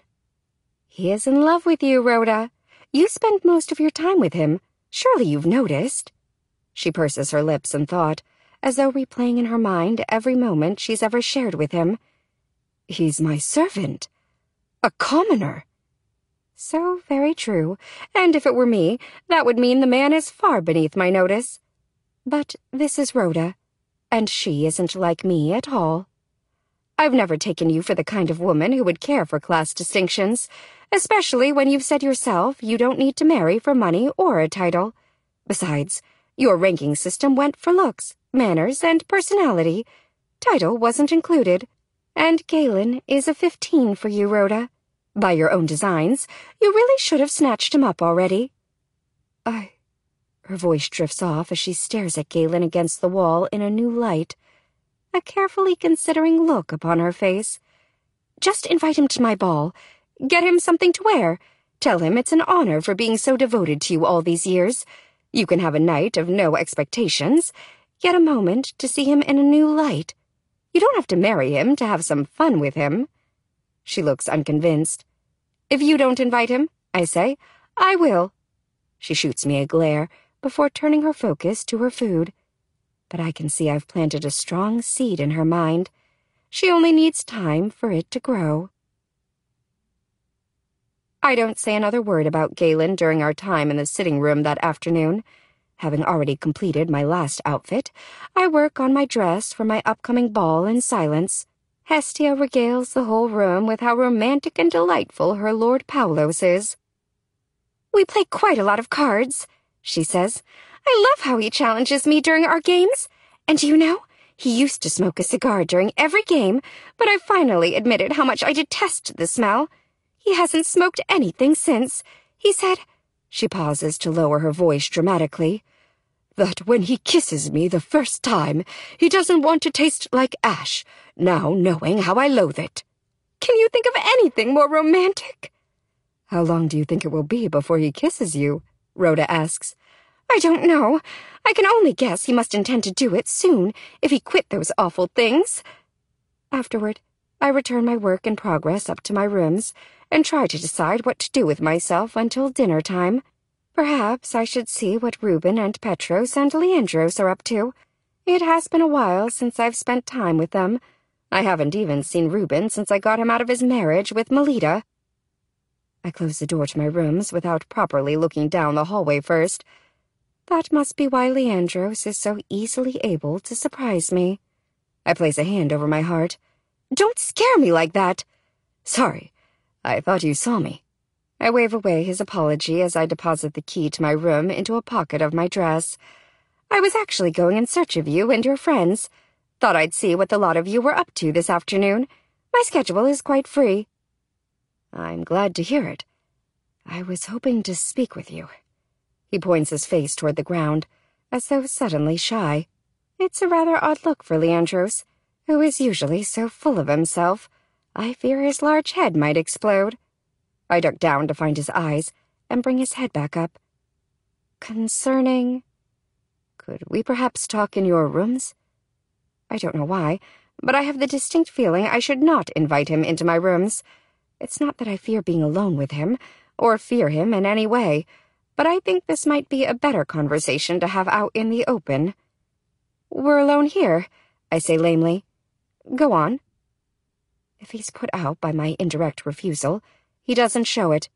He is in love with you, Rhoda. You spend most of your time with him. Surely you've noticed. She purses her lips in thought, as though replaying in her mind every moment she's ever shared with him. He's my servant. A commoner. So very true. And if it were me, that would mean the man is far beneath my notice. But this is Rhoda, and she isn't like me at all. I've never taken you for the kind of woman who would care for class distinctions, especially when you've said yourself you don't need to marry for money or a title. Besides, your ranking system went for looks, manners, and personality. Title wasn't included. And Galen is a fifteen for you, Rhoda. By your own designs, you really should have snatched him up already. I... Her voice drifts off as she stares at Galen against the wall in a new light, a carefully considering look upon her face. Just invite him to my ball. Get him something to wear. Tell him it's an honor for being so devoted to you all these years. You can have a night of no expectations, yet a moment to see him in a new light. You don't have to marry him to have some fun with him. She looks unconvinced. If you don't invite him, I say, I will. She shoots me a glare before turning her focus to her food. But I can see I've planted a strong seed in her mind. She only needs time for it to grow. I don't say another word about Galen during our time in the sitting room that afternoon. Having already completed my last outfit, I work on my dress for my upcoming ball in silence. Hestia regales the whole room with how romantic and delightful her Lord Paulos is. We play quite a lot of cards, she says. I love how he challenges me during our games. And you know, he used to smoke a cigar during every game, but I finally admitted how much I detest the smell. He hasn't smoked anything since. He said, she pauses to lower her voice dramatically, that when he kisses me the first time, he doesn't want to taste like ash, now knowing how I loathe it. Can you think of anything more romantic? How long do you think it will be before he kisses you? Rhoda asks. I don't know. I can only guess he must intend to do it soon, if he quit those awful things. Afterward, I return my work in progress up to my rooms, and try to decide what to do with myself until dinner time. Perhaps I should see what Reuben and Petros and Leandros are up to. It has been a while since I've spent time with them. I haven't even seen Reuben since I got him out of his marriage with Melita. I close the door to my rooms without properly looking down the hallway first. That must be why Leandros is so easily able to surprise me. I place a hand over my heart. Don't scare me like that. Sorry, I thought you saw me. I wave away his apology as I deposit the key to my room into a pocket of my dress. I was actually going in search of you and your friends. Thought I'd see what the lot of you were up to this afternoon. My schedule is quite free. I'm glad to hear it. I was hoping to speak with you. He points his face toward the ground, as though suddenly shy. It's a rather odd look for Leandros, who is usually so full of himself. I fear his large head might explode. I duck down to find his eyes and bring his head back up. Concerning... Could we perhaps talk in your rooms? I don't know why, but I have the distinct feeling I should not invite him into my rooms. It's not that I fear being alone with him, or fear him in any way, but I think this might be a better conversation to have out in the open. We're alone here, I say lamely. Go on. If he's put out by my indirect refusal, he doesn't show it.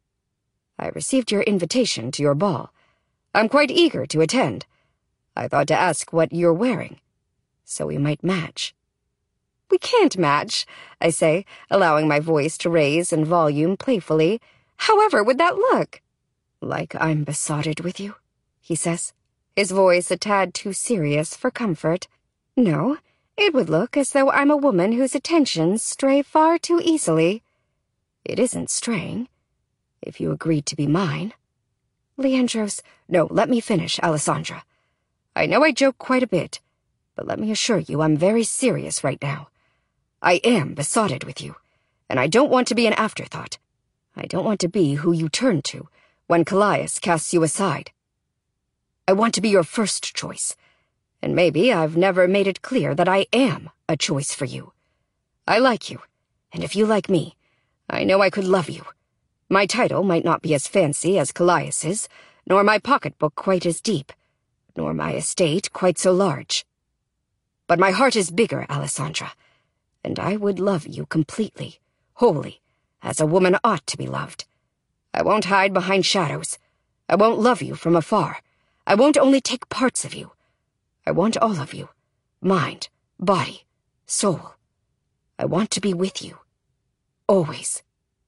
I received your invitation to your ball. I'm quite eager to attend. I thought to ask what you're wearing, so we might match. We can't match, I say, allowing my voice to raise in volume playfully. However would that look? Like I'm besotted with you, he says, his voice a tad too serious for comfort. No, it would look as though I'm a woman whose attentions stray far too easily. It isn't straying, if you agreed to be mine. Leandros, no, let me finish, Alessandra. I know I joke quite a bit, but let me assure you I'm very serious right now. I am besotted with you, and I don't want to be an afterthought. I don't want to be who you turn to when Callias casts you aside. I want to be your first choice, and maybe I've never made it clear that I am a choice for you. I like you, and if you like me, I know I could love you. My title might not be as fancy as Callias's, nor my pocketbook quite as deep, nor my estate quite so large. But my heart is bigger, Alessandra, and I would love you completely, wholly, as a woman ought to be loved. I won't hide behind shadows. I won't love you from afar. I won't only take parts of you. I want all of you, mind, body, soul. I want to be with you, always.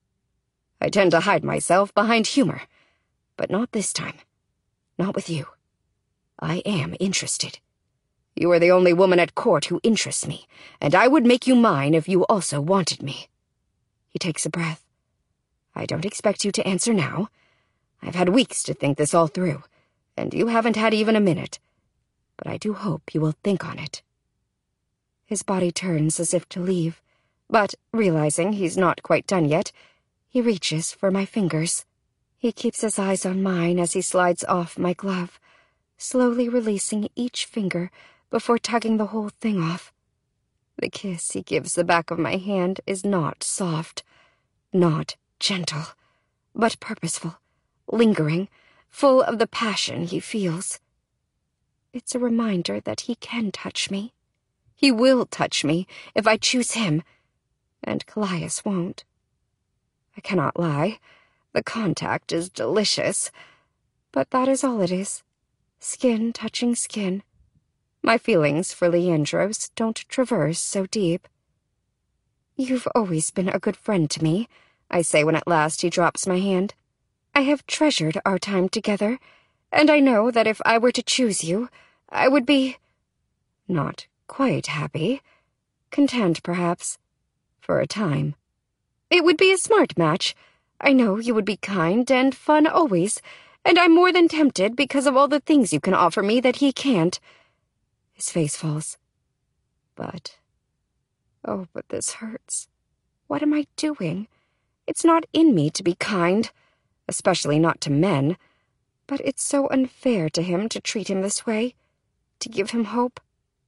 I tend to hide myself behind humor, but not this time. Not with you. I am interested. You are the only woman at court who interests me, and I would make you mine if you also wanted me. He takes a breath. I don't expect you to answer now. I've had weeks to think this all through, and you haven't had even a minute. But I do hope you will think on it." His body turns as if to leave, but, realizing he's not quite done yet, he reaches for my fingers. He keeps his eyes on mine as he slides off my glove, slowly releasing each finger before tugging the whole thing off. The kiss he gives the back of my hand is not soft, not gentle, but purposeful, lingering, full of the passion he feels. It's a reminder that he can touch me. He will touch me if I choose him, and Callias won't. I cannot lie. The contact is delicious, but that is all it is. Skin touching skin. My feelings for Leandros don't traverse so deep. "You've always been a good friend to me," I say when at last he drops my hand. "I have treasured our time together, and I know that if I were to choose you, I would be not quite happy, content perhaps, for a time. It would be a smart match. I know you would be kind and fun always, and I'm more than tempted because of all the things you can offer me that he can't." His face falls. But, oh, but this hurts. What am I doing? It's not in me to be kind, especially not to men, but it's so unfair to him to treat him this way, to give him hope.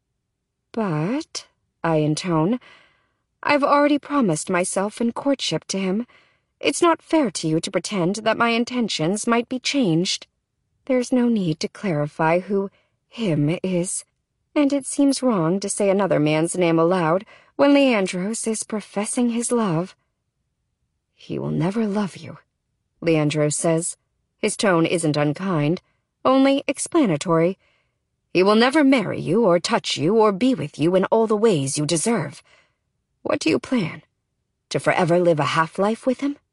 "But," I intone, "I've already promised myself in courtship to him. It's not fair to you to pretend that my intentions might be changed. There's no need to clarify who him is, and it seems wrong to say another man's name aloud when Leandros is professing his love." "He will never love you," Leandros says. His tone isn't unkind, only explanatory. "He will never marry you or touch you or be with you in all the ways you deserve. What do you plan? To forever live a half-life with him?"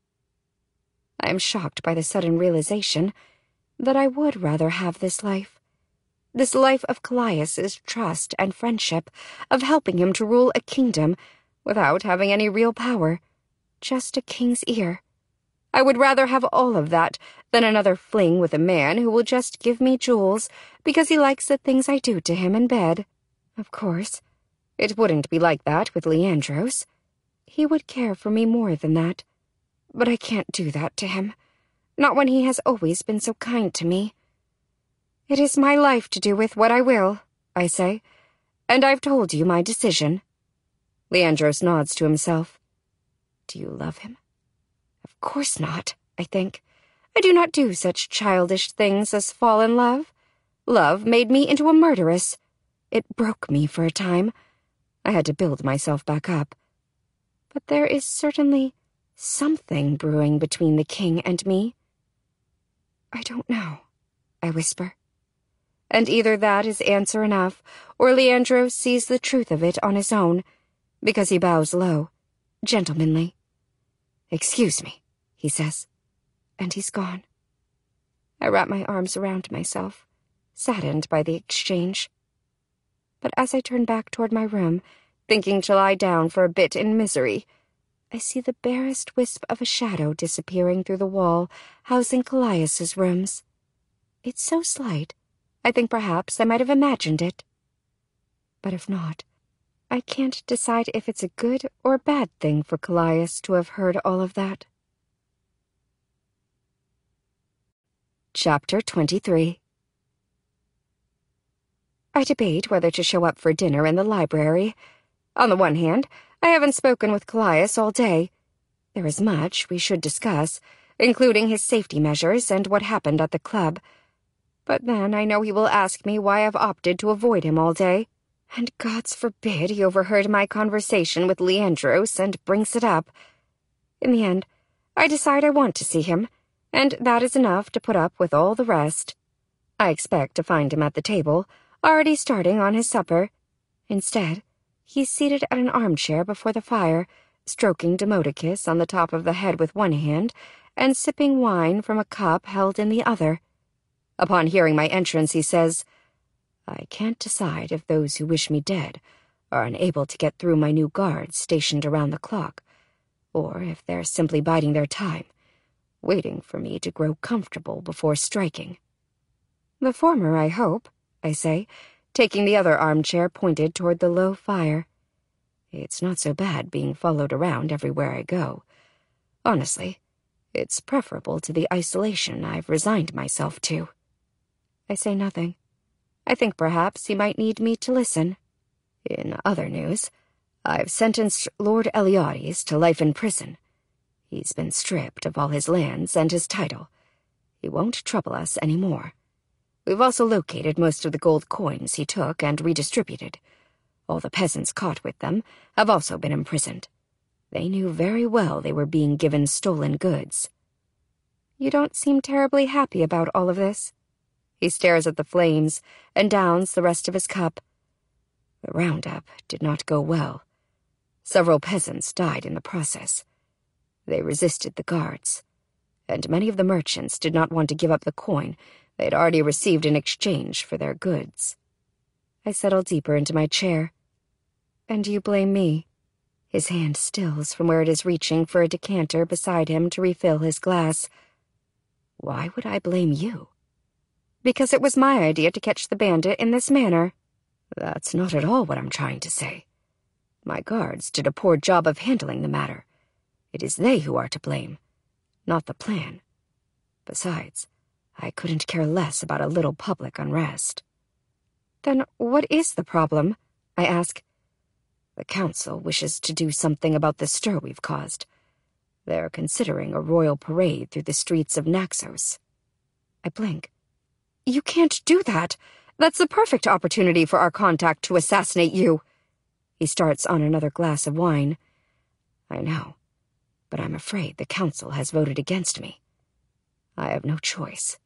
I am shocked by the sudden realization that I would rather have this life. This life of Callias's trust and friendship, of helping him to rule a kingdom without having any real power, just a king's ear. I would rather have all of that than another fling with a man who will just give me jewels because he likes the things I do to him in bed. Of course, it wouldn't be like that with Leandros. He would care for me more than that. But I can't do that to him, not when he has always been so kind to me. "It is my life to do with what I will," I say, "and I've told you my decision." Leandros nods to himself. "Do you love him?" "Of course not," I think. "I do not do such childish things as fall in love. Love made me into a murderess. It broke me for a time. I had to build myself back up. But there is certainly something brewing between the king and me." "I don't know," I whisper. And either that is answer enough, or Leandros sees the truth of it on his own, because he bows low, gentlemanly. "Excuse me," he says, and he's gone. I wrap my arms around myself, saddened by the exchange. But as I turn back toward my room, thinking to lie down for a bit in misery, I see the barest wisp of a shadow disappearing through the wall housing Callias's rooms. It's so slight, I think perhaps I might have imagined it. But if not, I can't decide if it's a good or bad thing for Callias to have heard all of that. Chapter twenty-three. I debate whether to show up for dinner in the library. On the one hand, I haven't spoken with Callias all day. There is much we should discuss, including his safety measures and what happened at the club. But then I know he will ask me why I've opted to avoid him all day. And God's forbid he overheard my conversation with Leandros and brings it up. In the end, I decide I want to see him, and that is enough to put up with all the rest. I expect to find him at the table, already starting on his supper. Instead, he's seated at an armchair before the fire, stroking Demodocus on the top of the head with one hand and sipping wine from a cup held in the other. Upon hearing my entrance, he says, "I can't decide if those who wish me dead are unable to get through my new guards stationed around the clock, or if they're simply biding their time, waiting for me to grow comfortable before striking. The former, I hope, I say, taking the other armchair pointed toward the low fire. It's not so bad being followed around everywhere I go. Honestly, it's preferable to the isolation I've resigned myself to. I say nothing. I think perhaps he might need me to listen. In other news, I've sentenced Lord Eliades to life in prison. He's been stripped of all his lands and his title. He won't trouble us any more. We've also located most of the gold coins he took and redistributed. All the peasants caught with them have also been imprisoned. They knew very well they were being given stolen goods. You don't seem terribly happy about all of this. He stares at the flames and downs the rest of his cup. The roundup did not go well. Several peasants died in the process. They resisted the guards, and many of the merchants did not want to give up the coin they had already received in exchange for their goods. I settle deeper into my chair. And you blame me? His hand stills from where it is reaching for a decanter beside him to refill his glass. Why would I blame you? Because it was my idea to catch the bandit in this manner. That's not at all what I'm trying to say. My guards did a poor job of handling the matter. It is they who are to blame, not the plan. Besides, I couldn't care less about a little public unrest. Then what is the problem? I ask. The council wishes to do something about the stir we've caused. They're considering a royal parade through the streets of Naxos. I blink. You can't do that. That's the perfect opportunity for our contact to assassinate you. He starts on another glass of wine. I know, but I'm afraid the council has voted against me. I have no choice.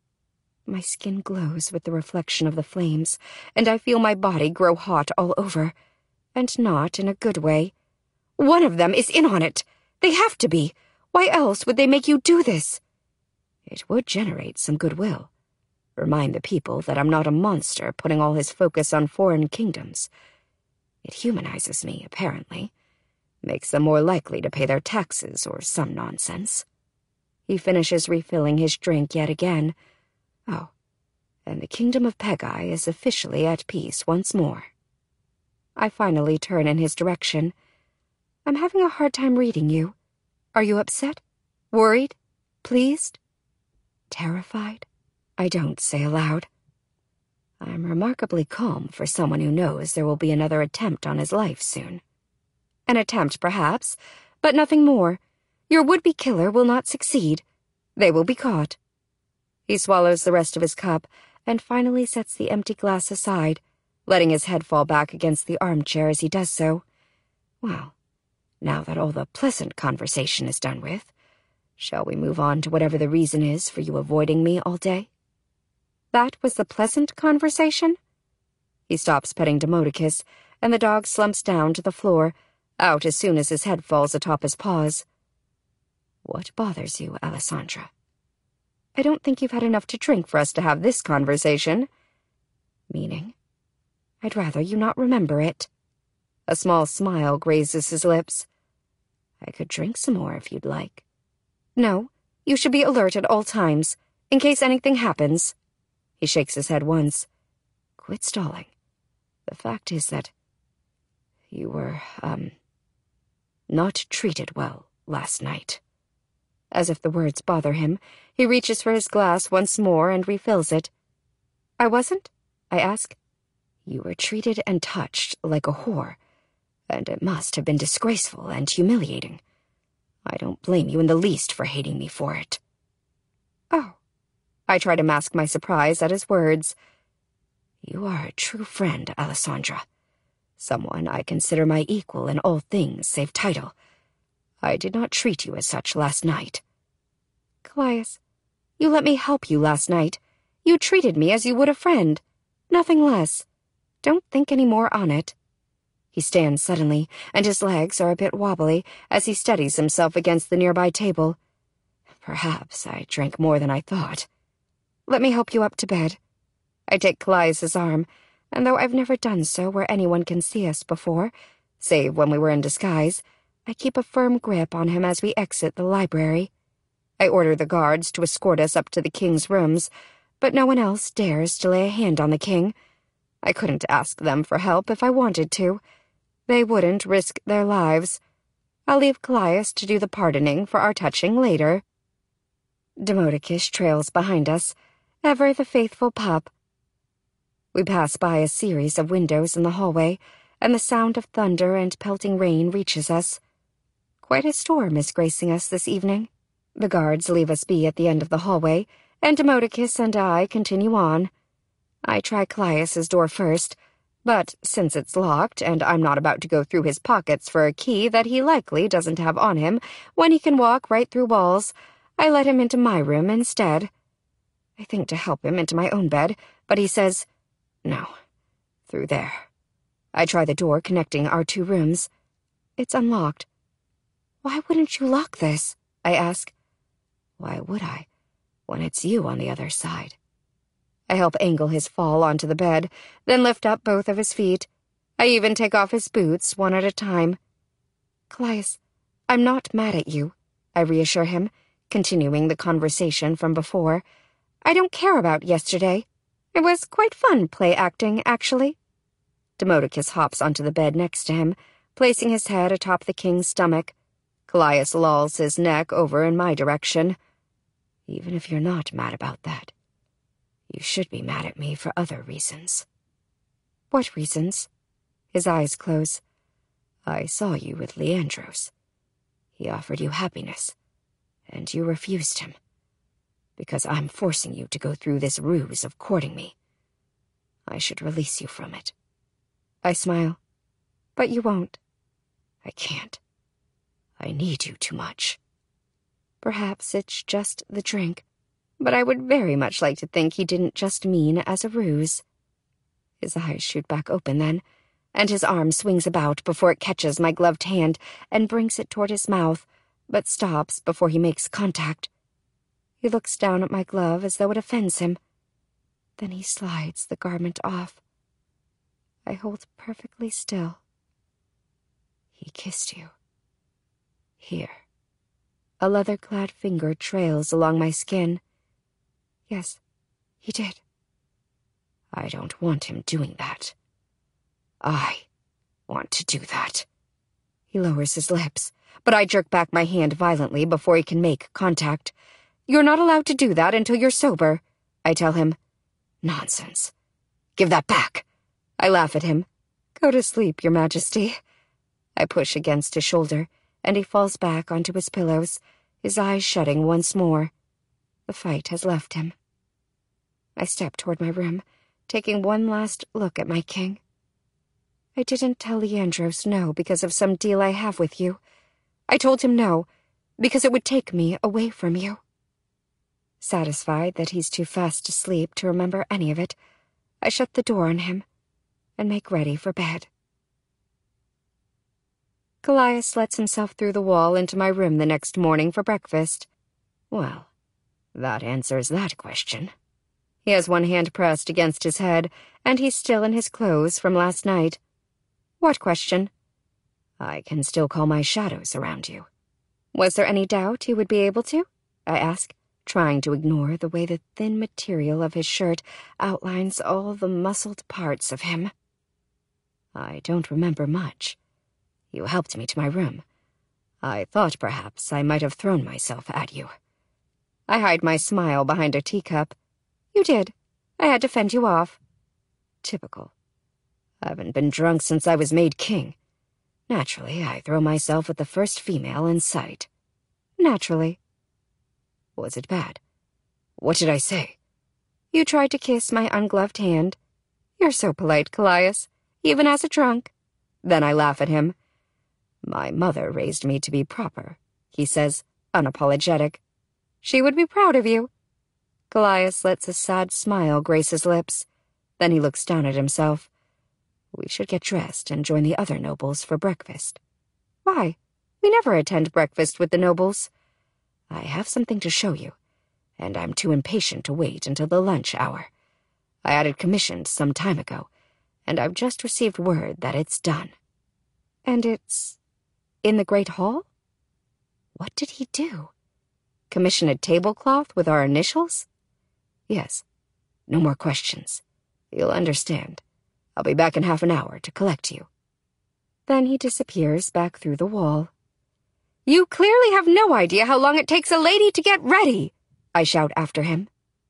My skin glows with the reflection of the flames, and I feel my body grow hot all over. And not in a good way. One of them is in on it. They have to be. Why else would they make you do this? It would generate some goodwill. Remind the people that I'm not a monster putting all his focus on foreign kingdoms. It humanizes me, apparently. Makes them more likely to pay their taxes or some nonsense. He finishes refilling his drink yet again. Oh, and the kingdom of Pegai is officially at peace once more. I finally turn in his direction. I'm having a hard time reading you. Are you upset? Worried? Pleased? Terrified? I don't say aloud. I'm remarkably calm for someone who knows there will be another attempt on his life soon. An attempt, perhaps, but nothing more. Your would-be killer will not succeed. They will be caught. He swallows the rest of his cup and finally sets the empty glass aside, letting his head fall back against the armchair as he does so. Well, now that all the pleasant conversation is done with, shall we move on to whatever the reason is for you avoiding me all day? That was the pleasant conversation? He stops petting Demodocus, and the dog slumps down to the floor, out as soon as his head falls atop his paws. What bothers you, Alessandra? I don't think you've had enough to drink for us to have this conversation. Meaning? I'd rather you not remember it. A small smile grazes his lips. I could drink some more if you'd like. No, you should be alert at all times, in case anything happens. He shakes his head once. Quit stalling. The fact is that you were, um, not treated well last night. As if the words bother him, he reaches for his glass once more and refills it. I wasn't? I ask. You were treated and touched like a whore, and it must have been disgraceful and humiliating. I don't blame you in the least for hating me for it. Oh. I try to mask my surprise at his words. You are a true friend, Alessandra. Someone I consider my equal in all things save title. I did not treat you as such last night. Callias, you let me help you last night. You treated me as you would a friend. Nothing less. Don't think any more on it. He stands suddenly, and his legs are a bit wobbly as he steadies himself against the nearby table. Perhaps I drank more than I thought. Let me help you up to bed. I take Callias's arm, and though I've never done so where anyone can see us before, save when we were in disguise, I keep a firm grip on him as we exit the library. I order the guards to escort us up to the king's rooms, but no one else dares to lay a hand on the king. I couldn't ask them for help if I wanted to. They wouldn't risk their lives. I'll leave Callias to do the pardoning for our touching later. Demodocus trails behind us, ever the faithful pup. We pass by a series of windows in the hallway, and the sound of thunder and pelting rain reaches us. Quite a storm is gracing us this evening. The guards leave us be at the end of the hallway, and Demodocus and I continue on. I try Callias's door first, but since it's locked and I'm not about to go through his pockets for a key that he likely doesn't have on him when he can walk right through walls, I let him into my room instead. I think to help him into my own bed, but he says, "No, through there." I try the door connecting our two rooms. It's unlocked. "Why wouldn't you lock this?" I ask. "Why would I, when it's you on the other side?" I help angle his fall onto the bed, then lift up both of his feet. I even take off his boots one at a time. "Callias, I'm not mad at you," I reassure him, continuing the conversation from before. "I don't care about yesterday. It was quite fun play-acting, actually." Demodocus hops onto the bed next to him, placing his head atop the king's stomach. Callias lolls his neck over in my direction. "Even if you're not mad about that, you should be mad at me for other reasons." "What reasons?" His eyes close. "I saw you with Leandros. He offered you happiness, and you refused him, because I'm forcing you to go through this ruse of courting me. I should release you from it." I smile. "But you won't." "I can't. I need you too much." Perhaps it's just the drink, but I would very much like to think he didn't just mean as a ruse. His eyes shoot back open then, and his arm swings about before it catches my gloved hand and brings it toward his mouth, but stops before he makes contact. He looks down at my glove as though it offends him. Then he slides the garment off. I hold perfectly still. "He kissed you. Here." A leather-clad finger trails along my skin. "Yes, he did." "I don't want him doing that. I want to do that." He lowers his lips, but I jerk back my hand violently before he can make contact. "You're not allowed to do that until you're sober," I tell him. "Nonsense. Give that back." I laugh at him. "Go to sleep, Your Majesty." I push against his shoulder, and he falls back onto his pillows, his eyes shutting once more. The fight has left him. I step toward my room, taking one last look at my king. I didn't tell Leandros no because of some deal I have with you. I told him no because it would take me away from you. Satisfied that he's too fast asleep to remember any of it, I shut the door on him and make ready for bed. Callias lets himself through the wall into my room the next morning for breakfast. Well, that answers that question. He has one hand pressed against his head, and he's still in his clothes from last night. What question? I can still call my shadows around you. Was there any doubt you would be able to? I ask, trying to ignore the way the thin material of his shirt outlines all the muscled parts of him. I don't remember much. You helped me to my room. I thought perhaps I might have thrown myself at you. I hide my smile behind a teacup. You did. I had to fend you off. Typical. I haven't been drunk since I was made king. Naturally, I throw myself at the first female in sight. Naturally. Was it bad? What did I say? You tried to kiss my ungloved hand. You're so polite, Callias, even as a drunk. Then I laugh at him. My mother raised me to be proper, he says, unapologetic. She would be proud of you. Callias lets a sad smile grace his lips. Then he looks down at himself. We should get dressed and join the other nobles for breakfast. Why? We never attend breakfast with the nobles. I have something to show you, and I'm too impatient to wait until the lunch hour. I added commissions some time ago, and I've just received word that it's done. And it's in the Great Hall? What did he do? Commission a tablecloth with our initials? Yes. No more questions. You'll understand. I'll be back in half an hour to collect you. Then he disappears back through the wall. You clearly have no idea how long it takes a lady to get ready, I shout after him.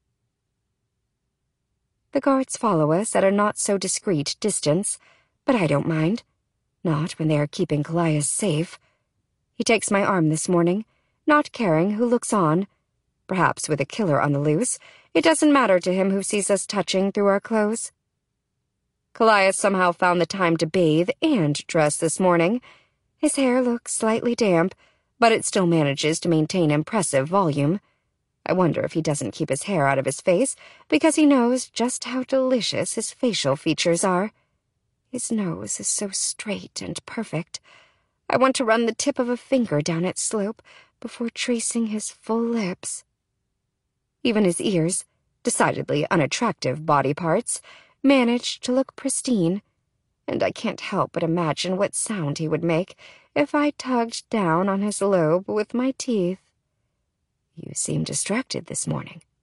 The guards follow us at a not-so-discreet distance, but I don't mind. Not when they are keeping Callias safe. He takes my arm this morning, not caring who looks on. Perhaps with a killer on the loose, it doesn't matter to him who sees us touching through our clothes. Callias somehow found the time to bathe and dress this morning. His hair looks slightly damp, but it still manages to maintain impressive volume. I wonder if he doesn't keep his hair out of his face because he knows just how delicious his facial features are. His nose is so straight and perfect. I want to run the tip of a finger down its slope before tracing his full lips. Even his ears, decidedly unattractive body parts, manage to look pristine, and I can't help but imagine what sound he would make if I tugged down on his lobe with my teeth. You seem distracted this morning.